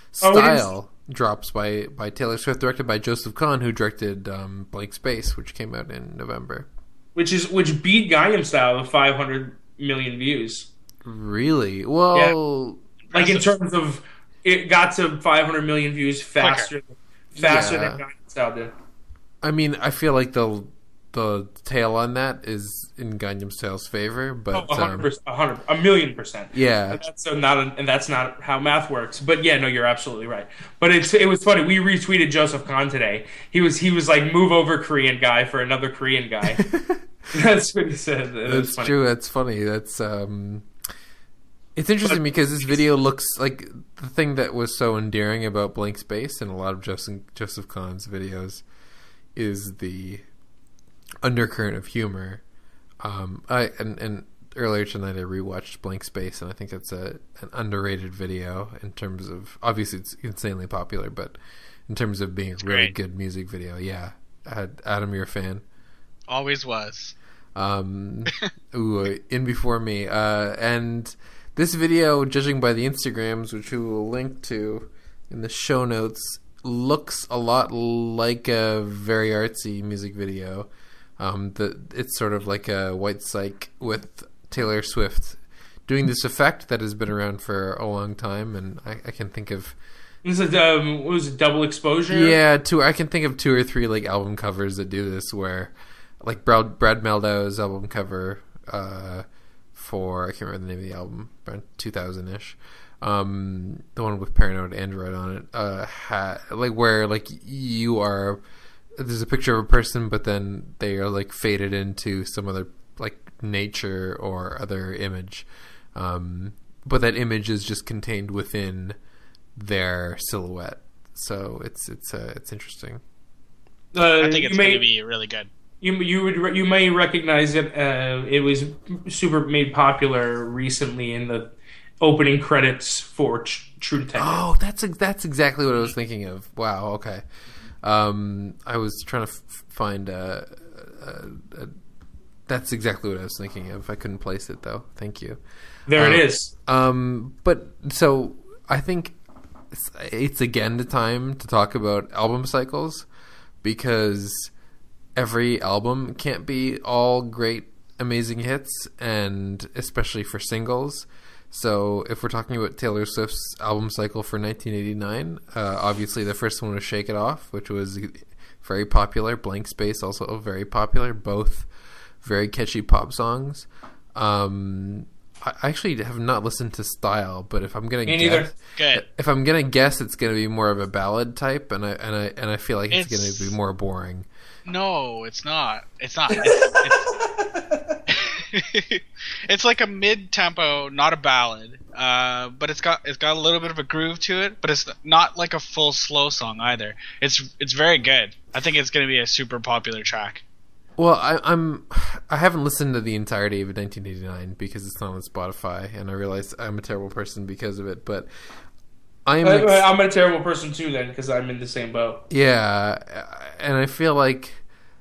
Style oh, drops by, by Taylor Swift, directed by Joseph Kahn, who directed um, Blank Space, which came out in November. Which is which beat Gangnam Style with five hundred million views. Really? Well, yeah. Like in terms of it got to five hundred million views faster, Quicker. faster yeah. than Gangnam Style did. I mean, I feel like the the tail on that is in Gangnam Style's favor, but oh, a hundred percent, a hundred, a million percent. Yeah, and that's so not, a, and that's not how math works. But yeah, no, you're absolutely right. But it's it was funny. We retweeted Joseph Kahn today. He was he was like, "Move over, Korean guy," for another Korean guy. That's what he said. That that's funny. true. That's funny. That's um, it's interesting but, because this video looks like the thing that was so endearing about Blank Space and a lot of Joseph Joseph Kahn's videos is the undercurrent of humor. Um, I and, and earlier tonight I rewatched Blank Space, and I think that's a an underrated video in terms of obviously it's insanely popular, but in terms of being a really Great. good music video, yeah. Adam, you're a fan. Always was. Um, ooh, in before me, uh, and this video, judging by the Instagrams, which we will link to in the show notes, looks a lot like a very artsy music video. Um, the it's sort of like a White Psych with Taylor Swift doing this effect that has been around for a long time, and I, I can think of. This is um, what was it, Double Exposure? Yeah, two. I can think of two or three like album covers that do this, where like Brad, Brad Meldau's album cover uh, for I can't remember the name of the album, around two thousand ish. Um, the one with Paranoid Android on it, uh, ha, like where like you are, there's a picture of a person, but then they are like faded into some other like nature or other image, um, but that image is just contained within their silhouette. So it's it's uh, it's interesting. Uh, I think it's may, going to be really good. You you would you may recognize it. Uh, it was super made popular recently in the opening credits for Tr- True Detective. Oh, that's that's exactly what I was thinking of. Wow. Okay. Um, I was trying to f- find. Uh, uh, uh, that's exactly what I was thinking of. I couldn't place it though. Thank you. There um, it is. Um, but so I think it's, it's again the time to talk about album cycles, because every album can't be all great, amazing hits, and especially for singles. So if we're talking about Taylor Swift's album cycle for nineteen eighty-nine, uh, obviously the first one was Shake It Off, which was very popular. Blank Space, also very popular. Both very catchy pop songs. Um, I actually have not listened to Style, but if I'm gonna Me guess, neither. Good. if I'm gonna guess, it's gonna be more of a ballad type, and I and I and I feel like it's, It's- gonna be more boring. No, it's not. It's not. It's, it's, it's like a mid-tempo, not a ballad, uh, but it's got it's got a little bit of a groove to it. But it's not like a full slow song either. It's it's very good. I think it's going to be a super popular track. Well, I, I'm I haven't listened to the entirety of nineteen eighty-nine because it's not on Spotify, and I realize I'm a terrible person because of it. But I'm I, ex- I'm a terrible person too, then, because I'm in the same boat. yeah, and I feel like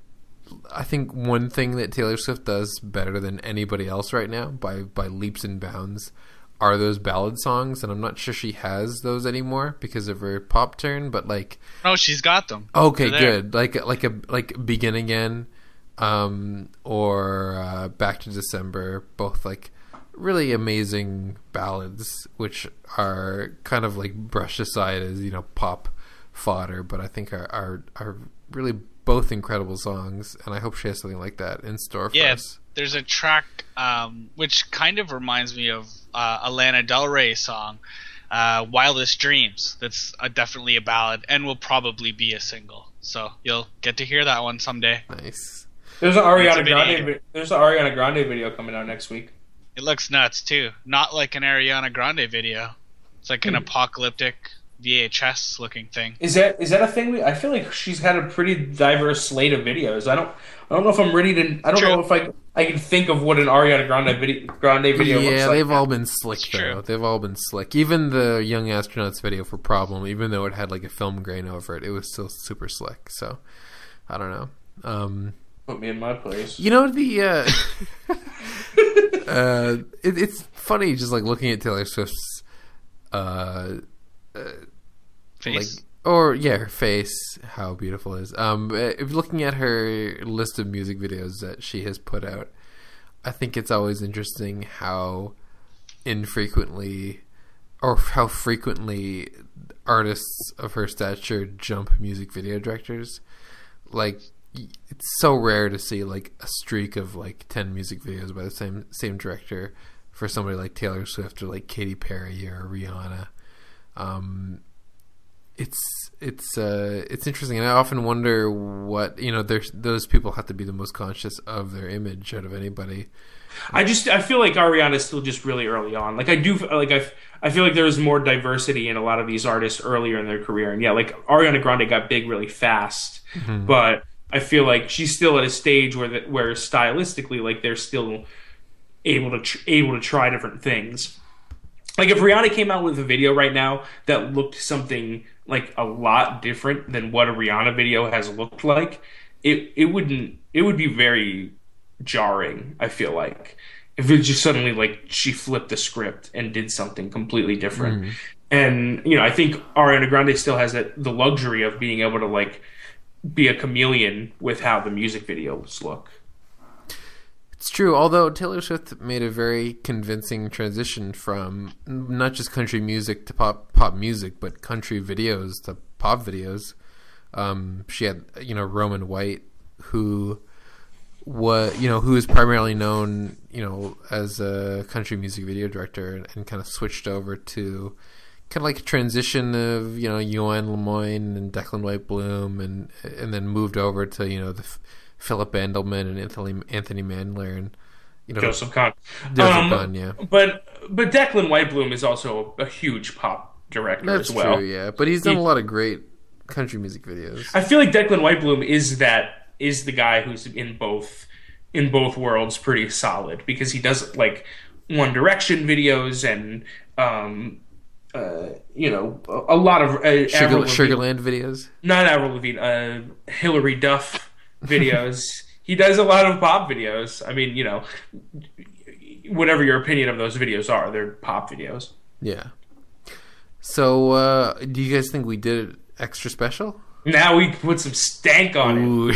I think one thing that Taylor Swift does better than anybody else right now, by by leaps and bounds, are those ballad songs, and I'm not sure she has those anymore because of her pop turn. But like, No, she's got them. okay, They're there. good, like like a like Begin Again, um, or uh, Back to December, both like really amazing ballads, which are kind of like brushed aside as, you know, pop fodder, but I think are are, are really both incredible songs, and I hope she has something like that in store for Yeah, us. there's a track um, which kind of reminds me of uh, a Lana Del Rey song, uh, "Wildest Dreams." That's a, definitely a ballad, and will probably be a single. So you'll get to hear that one someday. Nice. There's an It's a Ariana bit Grande. eager. vi- There's an Ariana Grande video coming out next week. It looks nuts too. Not like an Ariana Grande video. It's like an Hmm. apocalyptic V H S looking thing. Is that is that a thing? We, I feel like she's had a pretty diverse slate of videos. I don't I don't know if I'm ready to. I don't True. know if I I can think of what an Ariana Grande video Grande video looks Yeah, like. they've all been slick It's though. true. They've all been slick. Even the Young Astronauts video for Problem, even though it had like a film grain over it, it was still super slick. So I don't know. Um, Put me in my place. You know, the uh, uh, it, it's funny just like looking at Taylor Swift's uh, Face. like, or yeah, her face, how beautiful it is. Um, if looking at her list of music videos that she has put out, I think it's always interesting how infrequently or how frequently artists of her stature jump music video directors. Like, it's so rare to see like a streak of like ten music videos by the same same director for somebody like Taylor Swift or like Katy Perry or Rihanna. Um, it's it's uh, it's interesting, and I often wonder what, you know, there's those people have to be the most conscious of their image out of anybody. I just I feel like Ariana's still just really early on. Like I do like I I feel like there was more diversity in a lot of these artists earlier in their career, and yeah, like Ariana Grande got big really fast, Mm-hmm. but I feel like she's still at a stage where that where stylistically, like they're still able to tr- able to try different things. Like if Rihanna came out with a video right now that looked something like a lot different than what a Rihanna video has looked like, it it wouldn't it would be very jarring, I feel like, if it just suddenly like she flipped the script and did something completely different. And you know, I think Ariana Grande still has that the luxury of being able to like be a chameleon with how the music videos look. It's true, although Taylor Swift made a very convincing transition from not just country music to pop pop music, but country videos to pop videos. Um, she had, you know, Roman White, who was, you know, who is primarily known, you know, as a country music video director, and, and kind of switched over to kind of like a transition of, you know, Joanne Lemoyne and Declan White Bloom, and and then moved over to, you know, the Philip Bandelman and Anthony Anthony Mandler and, you know, Joseph Kahn. Joseph Um, Kahn, yeah. But but Declan White Bloom is also a huge pop director That's as well. true, yeah. But he's done He- a lot of great country music videos. I feel like Declan White Bloom is that is the guy who's in both in both worlds pretty solid, because he does like One Direction videos and um uh you know a, a lot of uh, Sugar, Avril Lavigne- Sugarland videos. not Avril Lavigne, uh Hillary Duff videos. He does a lot of pop videos. I mean, you know, whatever your opinion of those videos are, they're pop videos. Yeah. So, uh, do you guys think we did it extra special? Now we put some stank on it. Ooh.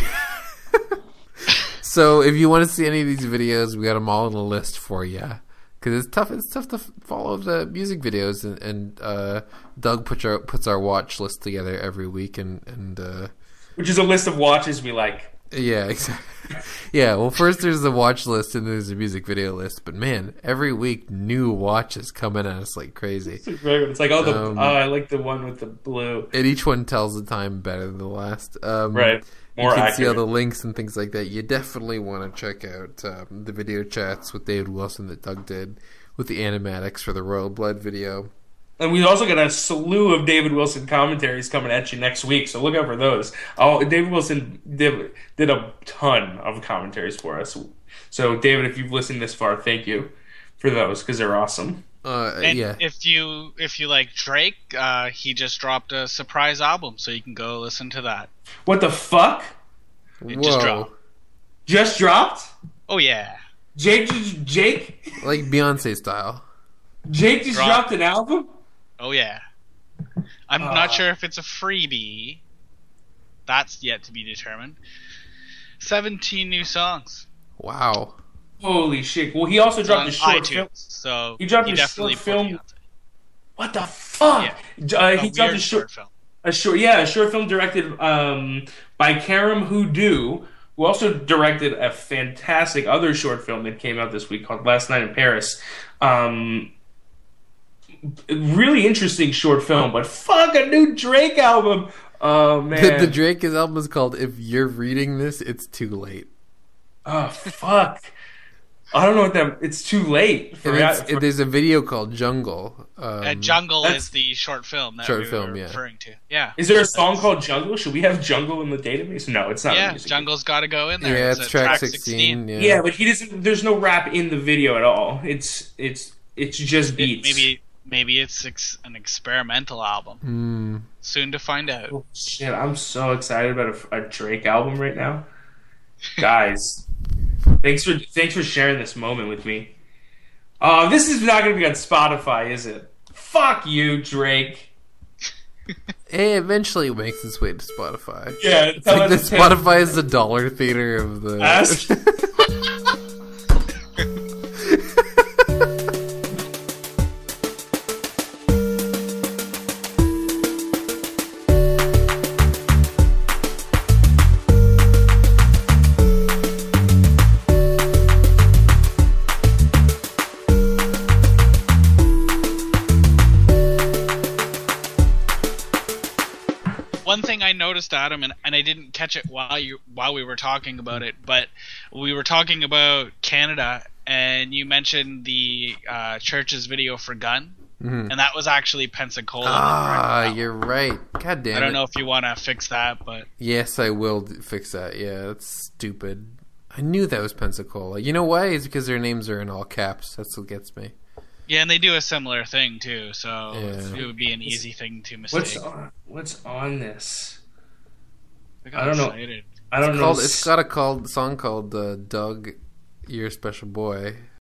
So, if you want to see any of these videos, we got them all on a list for you. Because it's tough. It's tough to follow the music videos, and, and uh, Doug puts our puts our watch list together every week, and and uh, Which is a list of watches we like. yeah, exactly. Yeah. Well, first there's the watch list, and there's a music video list. But man, every week new watches coming at us like crazy, It's like, oh, the, Um, oh, I like the one with the blue. and each one tells the time better than the last. Um, Right. More you can accurate. see all the links and things like that. You definitely want to check out um, the video chats with David Wilson that Doug did with the animatics for the Royal Blood video. And we also got a slew of David Wilson commentaries coming at you next week, so look out for those. Oh, David Wilson did, did a ton of commentaries for us. So, David, if you've listened this far, thank you for those, because they're awesome. Uh, And yeah, if you if you like Drake, uh, he just dropped a surprise album, so you can go listen to that. What the fuck? It just Whoa. dropped. Just dropped? Oh yeah, Jake, Jake, Like Beyonce style. Jake just Drop. dropped an album? oh yeah. I'm Uh. not sure if it's a freebie. That's yet to be determined. Seventeen new songs. Wow. Holy shit! Well, he also It's dropped on a short iTunes, film. so He dropped he a definitely short put film. Beyonce. What the fuck? Yeah. Uh, A he dropped weird a short, film. a short, yeah, a short film directed um, by Karam Houdou, who also directed a fantastic other short film that came out this week called Last Night in Paris. Um, really interesting short film, but fuck, a new Drake album. Oh man, The, the Drake album is called "If You're Reading This, It's Too Late." oh fuck. I don't know what that. It's too late. For, And it's, for- there's a video called "Jungle." Um, Uh, Jungle that's- is the short film that Short we film, were yeah. referring to. Yeah. is there a song called Jungle? Should we have Jungle in the database? No, it's not. a Yeah, music Jungle's got to go in there. yeah, It's it's at track sixteen. Yeah. Yeah, but he doesn't. There's no rap in the video at all. It's it's it's just It- beats. maybe maybe it's ex- an experimental album. Hmm. Soon to find out. Oh, shit, I'm so excited about a, a Drake album right now, guys. Thanks for thanks for sharing this moment with me. Uh, this is not going to be on Spotify, is it? Fuck you, Drake. It eventually makes its way to Spotify. Yeah, It's like the Spotify is the dollar theater of the. Ask- One thing I noticed, Adam, and, and I didn't catch it while you while we were talking about it, but we were talking about Canada, and you mentioned the uh, church's video for Gun, Mhm. and that was actually Pensacola. Ah, you're right. God damn I it. don't know if you want to fix that, but Yes, I will d- fix that. Yeah, that's stupid. I knew that was Pensacola. You know why? It's because their names are in all caps. That's what gets me. yeah, and they do a similar thing too, so Yeah. it would be an easy thing to What's mistake. on, what's on this? I, got I don't know. excited. I don't It's know. called. It's got a called song called uh, "Doug, You're a Special Boy."